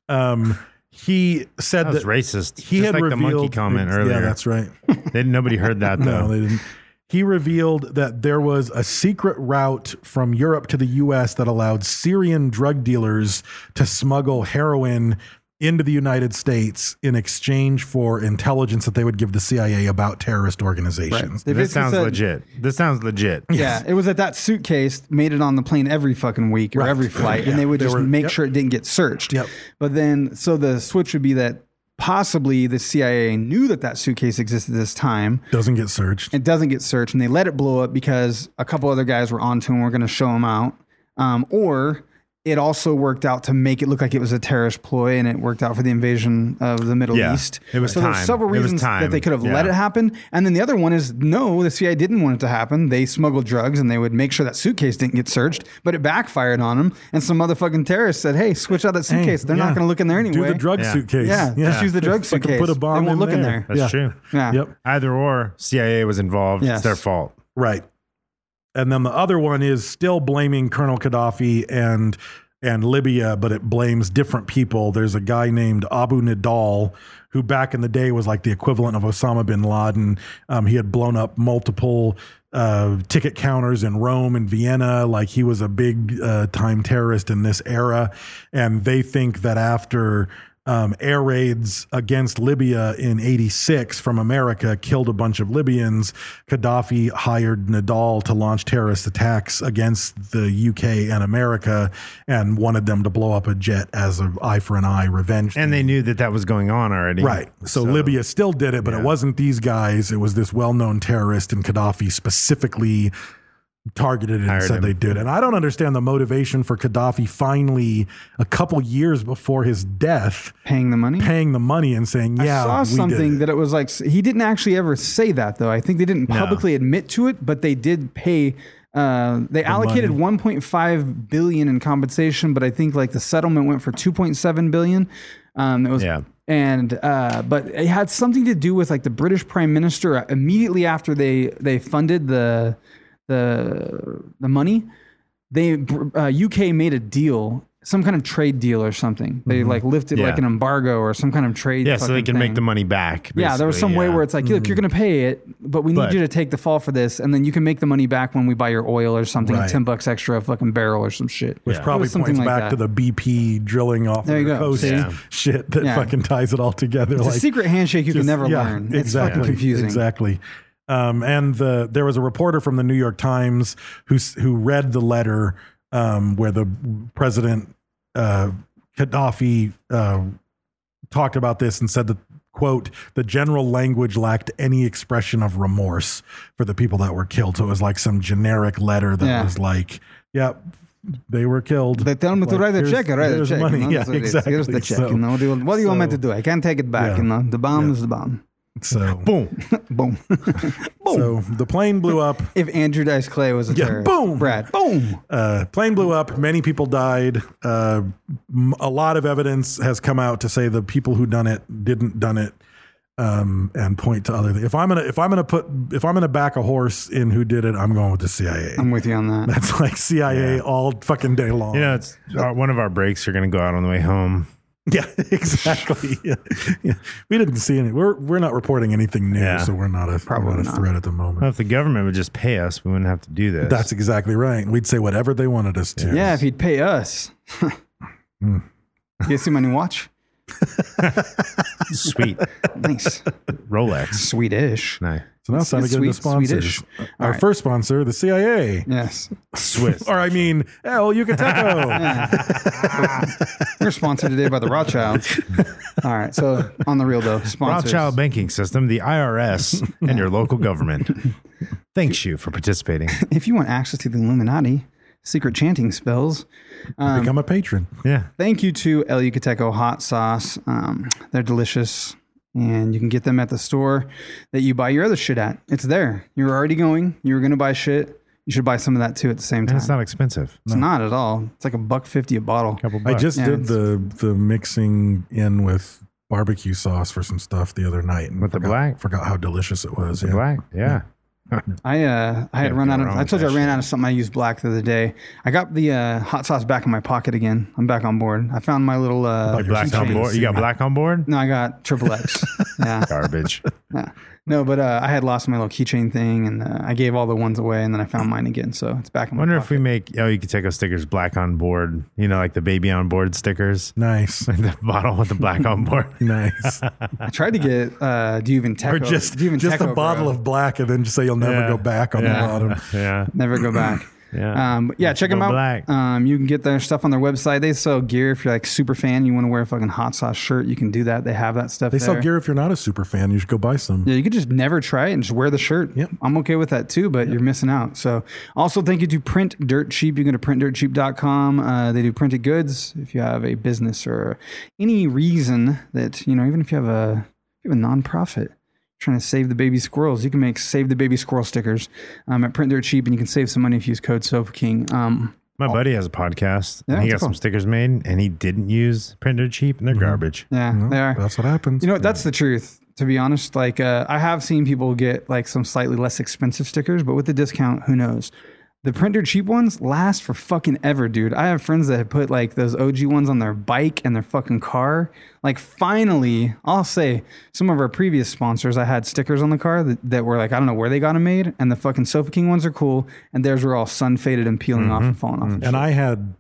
Speaker 11: He said
Speaker 9: That was racist.
Speaker 11: He
Speaker 9: Just
Speaker 11: had
Speaker 9: like
Speaker 11: revealed
Speaker 9: the monkey comment earlier.
Speaker 11: Yeah, that's right.
Speaker 9: Nobody heard that though.
Speaker 11: No, they didn't. He revealed that there was a secret route from Europe to the U.S. that allowed Syrian drug dealers to smuggle heroin into the United States in exchange for intelligence that they would give the CIA about terrorist organizations.
Speaker 10: Right.
Speaker 9: This sounds legit. This sounds legit.
Speaker 10: Yeah, it was that suitcase made it on the plane every fucking week or every flight, and they would just make sure it didn't get searched.
Speaker 11: Yep.
Speaker 10: But then, so the switch would be that possibly the CIA knew that suitcase existed this time.
Speaker 11: Doesn't get searched.
Speaker 10: It doesn't get searched, and they let it blow up because a couple other guys were onto him. We're going to show him out. Or it also worked out to make it look like it was a terrorist ploy, and it worked out for the invasion of the Middle East.
Speaker 9: It was
Speaker 10: so
Speaker 9: time.
Speaker 10: there's several
Speaker 9: It was
Speaker 10: reasons
Speaker 9: time.
Speaker 10: that they could have let
Speaker 9: Yeah.
Speaker 10: it happen. And then the other one is, no, the CIA didn't want it to happen. They smuggled drugs, and they would make sure that suitcase didn't get searched, but it backfired on them. And some motherfucking terrorists said, hey, switch out that suitcase. They're not going to look in there anyway.
Speaker 11: Do the drug suitcase.
Speaker 10: Yeah, just use the drug
Speaker 11: Fucking
Speaker 10: suitcase.
Speaker 11: Put a bomb
Speaker 10: they won't
Speaker 11: in
Speaker 10: look
Speaker 11: there.
Speaker 10: in there.
Speaker 9: That's true.
Speaker 10: Yeah.
Speaker 11: Yep.
Speaker 9: Either or, CIA was involved.
Speaker 10: Yes.
Speaker 9: It's their fault.
Speaker 11: Right. And then the other one is still blaming Colonel Gaddafi and Libya, but it blames different people. There's a guy named Abu Nidal, who back in the day was like the equivalent of Osama bin Laden. He had blown up multiple ticket counters in Rome and Vienna. Like, he was a big time terrorist in this era. And they think that after air raids against Libya in 86 from America killed a bunch of Libyans, Gaddafi hired Nidal to launch terrorist attacks against the UK and America and wanted them to blow up a jet as an eye for an eye revenge.
Speaker 9: And they knew that was going on already.
Speaker 11: Right. So Libya still did it, but it wasn't these guys. It was this well-known terrorist, and Gaddafi specifically targeted it and
Speaker 9: Hired
Speaker 11: said
Speaker 9: him.
Speaker 11: they did. And I don't understand the motivation for Gaddafi finally, a couple years before his death,
Speaker 10: Paying the money?
Speaker 11: paying the money and saying, yeah,
Speaker 10: I saw
Speaker 11: we
Speaker 10: something
Speaker 11: did it.
Speaker 10: that it was like, he didn't actually ever say that though. I think they didn't
Speaker 9: No.
Speaker 10: publicly admit to it, but they did pay. They allocated 1.5 billion in compensation, but I think like the settlement went for 2.7 billion. It was, and but it had something to do with like the British Prime Minister immediately after they funded the money. They UK made a deal, some kind of trade deal or something. They like lifted like an embargo or some kind of trade.
Speaker 9: Yeah, so they can
Speaker 10: thing.
Speaker 9: make the money back.
Speaker 10: Yeah, there was some way where it's like, look, you're going to pay it, but we need you to take the fall for this, and then you can make the money back when we buy your oil or something,
Speaker 11: Right.
Speaker 10: $10 extra a fucking barrel or some shit.
Speaker 11: Which probably
Speaker 10: something
Speaker 11: points
Speaker 10: like
Speaker 11: back
Speaker 10: that.
Speaker 11: to the BP drilling off
Speaker 10: There
Speaker 11: of
Speaker 10: you
Speaker 11: the
Speaker 10: go,
Speaker 11: coast
Speaker 10: see?
Speaker 11: shit that
Speaker 10: Yeah.
Speaker 11: fucking ties it all together.
Speaker 10: It's a secret handshake you can never learn. It's
Speaker 11: Exactly.
Speaker 10: fucking confusing.
Speaker 11: Exactly. And there was a reporter from the New York Times who read the letter where the president Gaddafi talked about this and said that, quote, the general language lacked any expression of remorse for the people that were killed. So it was like some generic letter that was like, yeah, they were killed.
Speaker 10: They tell me to write a check. I write a
Speaker 11: here's
Speaker 10: check.
Speaker 11: money.
Speaker 10: You know,
Speaker 11: Yeah,
Speaker 10: that's what it is.
Speaker 11: exactly.
Speaker 10: Here's the check.
Speaker 11: So-
Speaker 10: you know, what do you want me
Speaker 11: so-
Speaker 10: to do? I can't take it back.
Speaker 11: Yeah.
Speaker 10: You know, the bomb
Speaker 11: Yeah.
Speaker 10: is the bomb.
Speaker 11: So
Speaker 9: boom,
Speaker 10: boom.
Speaker 11: So the plane blew up.
Speaker 10: If Andrew Dice Clay was a terrorist,
Speaker 11: boom,
Speaker 10: Brad, boom.
Speaker 11: Plane blew up. Many people died. A lot of evidence has come out to say the people who didn't done it, and point to other things. If I'm gonna back a horse in who did it, I'm going with the CIA.
Speaker 10: I'm with you on that.
Speaker 11: That's like CIA all fucking day long.
Speaker 9: You know, it's one of our breaks are going to go out on the way home.
Speaker 11: Yeah, exactly. Yeah. We didn't see any. We're not reporting anything new, so we're not a threat at the moment.
Speaker 9: Well, if the government would just pay us, we wouldn't have to do this.
Speaker 11: That's exactly right. We'd say whatever they wanted us to.
Speaker 10: Yeah, if he'd pay us. You see my new watch?
Speaker 9: Sweet.
Speaker 10: Nice.
Speaker 9: Rolex.
Speaker 10: Swedish.
Speaker 9: Nice.
Speaker 11: So now it's time to get into sponsors.
Speaker 10: Swedish.
Speaker 11: Our
Speaker 10: All right.
Speaker 11: first sponsor, the CIA.
Speaker 10: Yes.
Speaker 9: Swiss.
Speaker 11: Or I mean, El Yucateco.
Speaker 10: We're sponsored today by the Rothschilds. All right. So on the real though, sponsors.
Speaker 9: Rothschild Banking System, the IRS, and your local government. Thanks you for participating.
Speaker 10: If you want access to the Illuminati, secret chanting spells,
Speaker 11: become a patron.
Speaker 9: Yeah.
Speaker 10: Thank you to El Yucateco hot sauce. They're delicious. And you can get them at the store that you buy your other shit at. It's there. You're already going. You were going to buy shit. You should buy some of that too at the same time.
Speaker 9: And it's not expensive.
Speaker 10: It's not at all. It's like $1.50 a bottle.
Speaker 11: I just
Speaker 10: Yeah,
Speaker 11: did the mixing in with barbecue sauce for some stuff the other night. And
Speaker 9: With the black?
Speaker 11: Forgot how delicious it was.
Speaker 9: The black? Yeah.
Speaker 10: I had run out of. I told you I ran out of something. I used black the other day. I got the hot sauce back in my pocket again. I'm back on board. I found my little
Speaker 9: Black on
Speaker 10: keychain.
Speaker 9: board. You got black on board?
Speaker 10: No, I got XXX. Yeah.
Speaker 9: Garbage.
Speaker 10: Yeah. No, but I had lost my little keychain thing, and I gave all the ones away, and then I found mine again. So it's back in my
Speaker 9: Wonder
Speaker 10: pocket.
Speaker 9: if we make you could take our stickers black on board. You know, like the baby on board stickers.
Speaker 11: Nice.
Speaker 9: The bottle with the black on board.
Speaker 11: Nice.
Speaker 10: I tried to get. Do you even Teco?
Speaker 11: Or just
Speaker 10: do you even
Speaker 11: a
Speaker 10: Teco,
Speaker 11: bottle
Speaker 10: bro?
Speaker 11: of black and then just say you'll never go back on the bottom.
Speaker 9: Yeah.
Speaker 10: Never go back.
Speaker 9: Yeah.
Speaker 10: But yeah, check
Speaker 9: Go
Speaker 10: them out.
Speaker 9: black.
Speaker 10: You can get their stuff on their website. They sell gear. If you're like super fan, you want to wear a fucking hot sauce shirt, you can do that. They have that stuff.
Speaker 11: They
Speaker 10: there.
Speaker 11: sell gear if you're not a super fan. You should go buy some.
Speaker 10: Yeah, you could just never try it and just wear the shirt.
Speaker 11: Yep.
Speaker 10: I'm okay with that too, but you're missing out. So also thank you to Print Dirt Cheap. You can go to printdirtcheap.com. They do printed goods. If you have a business or any reason that, even if you have a nonprofit trying to save the baby squirrels, you can make Save the Baby Squirrel stickers at Print Dirt Cheap, and you can save some money if you use code SofaKing.
Speaker 9: My buddy has a podcast.
Speaker 10: Yeah,
Speaker 9: and he
Speaker 10: what's
Speaker 9: got
Speaker 10: it
Speaker 9: some
Speaker 10: called?
Speaker 9: stickers made, and he didn't use Printer Cheap, and they're garbage.
Speaker 10: Yeah, they are.
Speaker 11: That's what happens.
Speaker 10: You know what? That's the truth, to be honest. Like, I have seen people get like some slightly less expensive stickers, but with the discount, who knows? The Printer Cheap ones last for fucking ever, dude. I have friends that have put like those OG ones on their bike and their fucking car. Like, finally, I'll say some of our previous sponsors, I had stickers on the car that were like, I don't know where they got them made. And the fucking Sofa King ones are cool. And theirs were all sun faded and peeling off and falling off. And
Speaker 11: And I had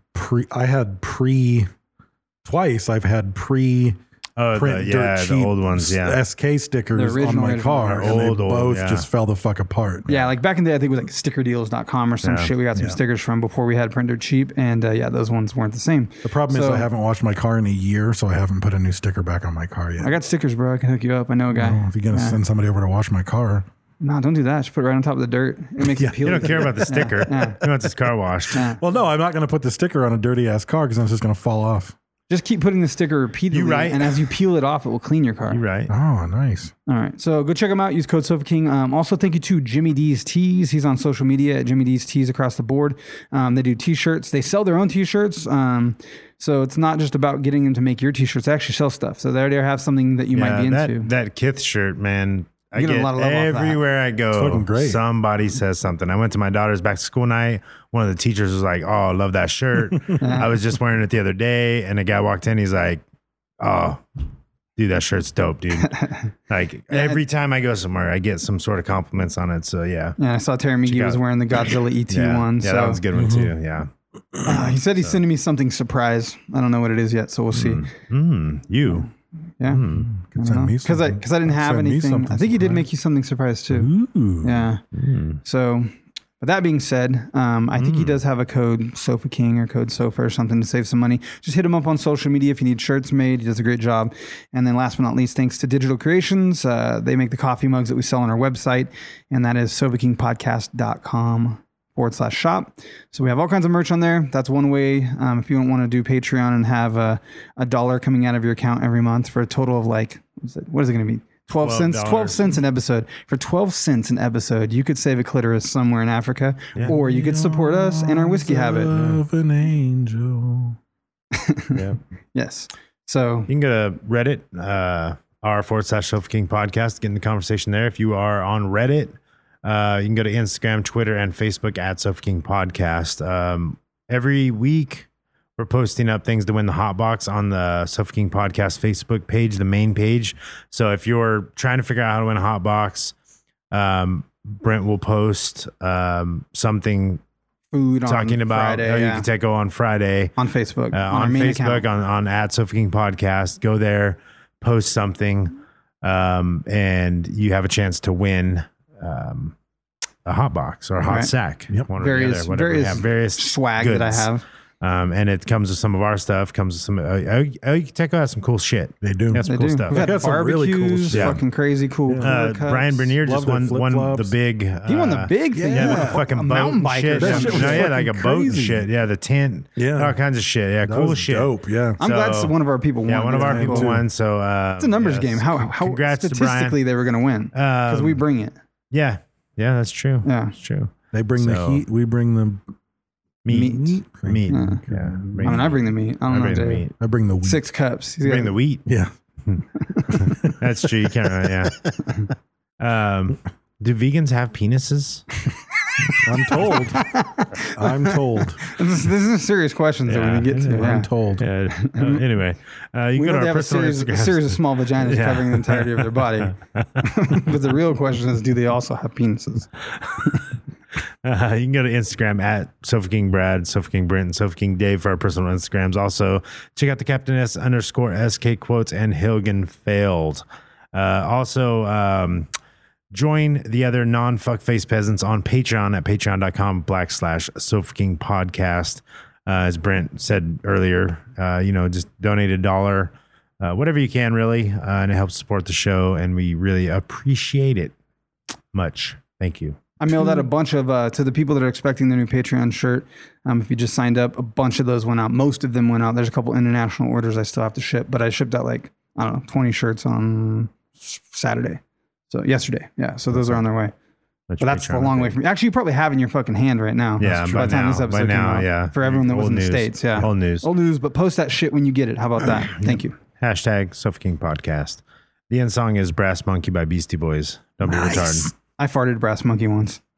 Speaker 11: twice I've had print dirt cheap
Speaker 9: the old ones, yeah.
Speaker 11: SK stickers
Speaker 10: The
Speaker 11: on
Speaker 10: original
Speaker 11: my car, and they
Speaker 9: old,
Speaker 11: both
Speaker 9: yeah.
Speaker 11: just fell the fuck apart.
Speaker 10: yeah, like back in the day, I think it was like stickerdeals.com or some
Speaker 9: Yeah.
Speaker 10: shit. We got some stickers from before we had Printer Cheap. And yeah, those ones weren't the same.
Speaker 11: The problem is
Speaker 10: So-
Speaker 11: I haven't washed my car in a year, so I haven't put a new sticker back on my car yet.
Speaker 10: I got stickers, bro. I can hook you up. I know a guy.
Speaker 11: Well, if you're gonna
Speaker 10: Yeah.
Speaker 11: send somebody over to wash my car,
Speaker 10: No, don't do that. Just put it right on top of the dirt. It makes it peel.
Speaker 9: You don't care about the sticker. He wants his car washed.
Speaker 11: Well, no, I'm not going to put the sticker on a dirty ass car because I'm just going to fall off.
Speaker 10: Just keep putting the sticker repeatedly.
Speaker 9: You right.
Speaker 10: And as you peel it off, it will clean your car.
Speaker 9: You're right.
Speaker 11: Oh, nice.
Speaker 10: All right. So go check them out. Use code SofaKing. Also, thank you to Jimmy D's Tees. He's on social media at Jimmy D's Tees across the board. They do t-shirts. They sell their own t-shirts. So it's not just about getting them to make your t-shirts. They actually sell stuff. So they already have something that you might be into.
Speaker 9: That Kith shirt, man. I
Speaker 10: get a lot of love off that.
Speaker 9: everywhere I go.
Speaker 11: It's fucking great.
Speaker 9: Somebody says something. I went to my daughter's back to school night. One of the teachers was like, "Oh, I love that shirt. I was just wearing it the other day." And a guy walked in. He's like, "Oh, dude, that shirt's dope, dude." Like every time I go somewhere, I get some sort of compliments on it. So yeah.
Speaker 10: Yeah, I saw Terry McGee was wearing the Godzilla ET one.
Speaker 9: Yeah,
Speaker 10: so.
Speaker 9: that was a good one too. Yeah.
Speaker 10: He said he's sending me something surprise. I don't know what it is yet, so we'll see.
Speaker 9: You.
Speaker 10: Yeah. Because I didn't have anything. I think he did make you something surprise too.
Speaker 11: Ooh.
Speaker 10: Yeah. So, but that being said, I think he does have a code Sofa King or code Sofa or something to save some money. Just hit him up on social media if you need shirts made. He does a great job. And then last but not least, thanks to Digital Creations. They make the coffee mugs that we sell on our website, and that is sofakingpodcast.com/shop. So we have all kinds of merch on there. That's one way. If you don't want to do Patreon and have a $1 coming out of your account every month for a total of like, what is it going to be? 12 cents. 12 cents an episode. For 12 cents an episode, you could save a clitoris somewhere in Africa, or you could support us and our whiskey habit.
Speaker 11: Of an angel.
Speaker 9: Yeah.
Speaker 10: Yes. So
Speaker 9: you can go to Reddit, r/Sofa King podcast, get in the conversation there. If you are on Reddit, you can go to Instagram, Twitter, and Facebook at Sofa King Podcast. Every week, we're posting up things to win the hot box on the Sofa King Podcast Facebook page, the main page. So if you're trying to figure out how to win a hot box, Brent will post something
Speaker 10: food
Speaker 9: talking
Speaker 10: on
Speaker 9: about
Speaker 10: Friday,
Speaker 9: how you can take on Friday
Speaker 10: on Facebook,
Speaker 9: on Facebook, on at Sofa King Podcast. Go there, post something, and you have a chance to win a hot box or a hot sack.
Speaker 11: Yep.
Speaker 9: One or the other, whatever. We have various
Speaker 10: swag
Speaker 9: goods.
Speaker 10: that I have.
Speaker 9: And it comes with some of our stuff, comes with some, Teco has some cool shit.
Speaker 11: They do.
Speaker 9: That's some cool stuff.
Speaker 10: We've had
Speaker 11: got some really cool shit.
Speaker 10: Fucking crazy cool.
Speaker 9: Brian Bernier just won the big.
Speaker 10: He won the big thing.
Speaker 9: Yeah, the fucking
Speaker 10: a
Speaker 9: boat
Speaker 10: mountain
Speaker 9: and
Speaker 10: biker.
Speaker 9: shit.
Speaker 11: That shit was
Speaker 9: Like a
Speaker 11: fucking
Speaker 9: boat and
Speaker 11: crazy.
Speaker 9: shit. Yeah, the tent.
Speaker 11: Yeah.
Speaker 9: All kinds of shit. Yeah,
Speaker 11: That
Speaker 9: cool
Speaker 11: was
Speaker 9: shit.
Speaker 11: dope. Yeah.
Speaker 10: I'm glad one of our people won.
Speaker 9: Yeah, one of our people
Speaker 10: too.
Speaker 9: won. So
Speaker 10: it's a numbers game. How
Speaker 9: congrats
Speaker 10: statistically
Speaker 9: to Brian.
Speaker 10: they were going to win because we bring it.
Speaker 9: Yeah, that's true.
Speaker 10: Yeah,
Speaker 9: that's true.
Speaker 11: They bring the heat. We bring the
Speaker 9: meat.
Speaker 10: Yeah. I bring the meat. I don't know.
Speaker 9: The meat.
Speaker 11: I bring the wheat.
Speaker 10: 6 cups.
Speaker 9: You bring the wheat.
Speaker 11: Yeah.
Speaker 9: That's true. You can't. Yeah. Do vegans have penises?
Speaker 11: I'm told.
Speaker 10: This is a serious question that we're going to get to.
Speaker 11: I'm told.
Speaker 9: Yeah. Anyway, you
Speaker 10: we
Speaker 9: go
Speaker 10: know
Speaker 9: to
Speaker 10: they
Speaker 9: our
Speaker 10: have a
Speaker 9: personal
Speaker 10: series of small vaginas covering the entirety of their body. But the real question is, do they also have penises?
Speaker 9: You can go to Instagram at Sofa King Brad, Sofa King Brent, and Sofa King Dave for our personal Instagrams. Also, check out the Captain S_SK quotes and Hilgen failed. Also, join the other non-fuckface peasants on Patreon at patreon.com/Sofa King Podcast. As Brent said earlier, just donate $1, whatever you can, really, and it helps support the show, and we really appreciate it much. Thank you.
Speaker 10: I mailed out a bunch of, to the people that are expecting their new Patreon shirt. If you just signed up, a bunch of those went out. Most of them went out. There's a couple international orders I still have to ship, but I shipped out 20 shirts on Saturday. So yesterday. Yeah. So those are on their way. But that's a long way from me. Actually, you probably have in your fucking hand right now.
Speaker 9: Yeah.
Speaker 10: By the time this episode came out.
Speaker 9: Yeah.
Speaker 10: For everyone that was in the
Speaker 9: news.
Speaker 10: States. Yeah.
Speaker 9: Old news.
Speaker 10: Old news, but post that shit when you get it. How about that? Thank you.
Speaker 9: # Sofa King Podcast. The end song is Brass Monkey by Beastie Boys. Don't be retarded.
Speaker 10: I farted Brass Monkey once.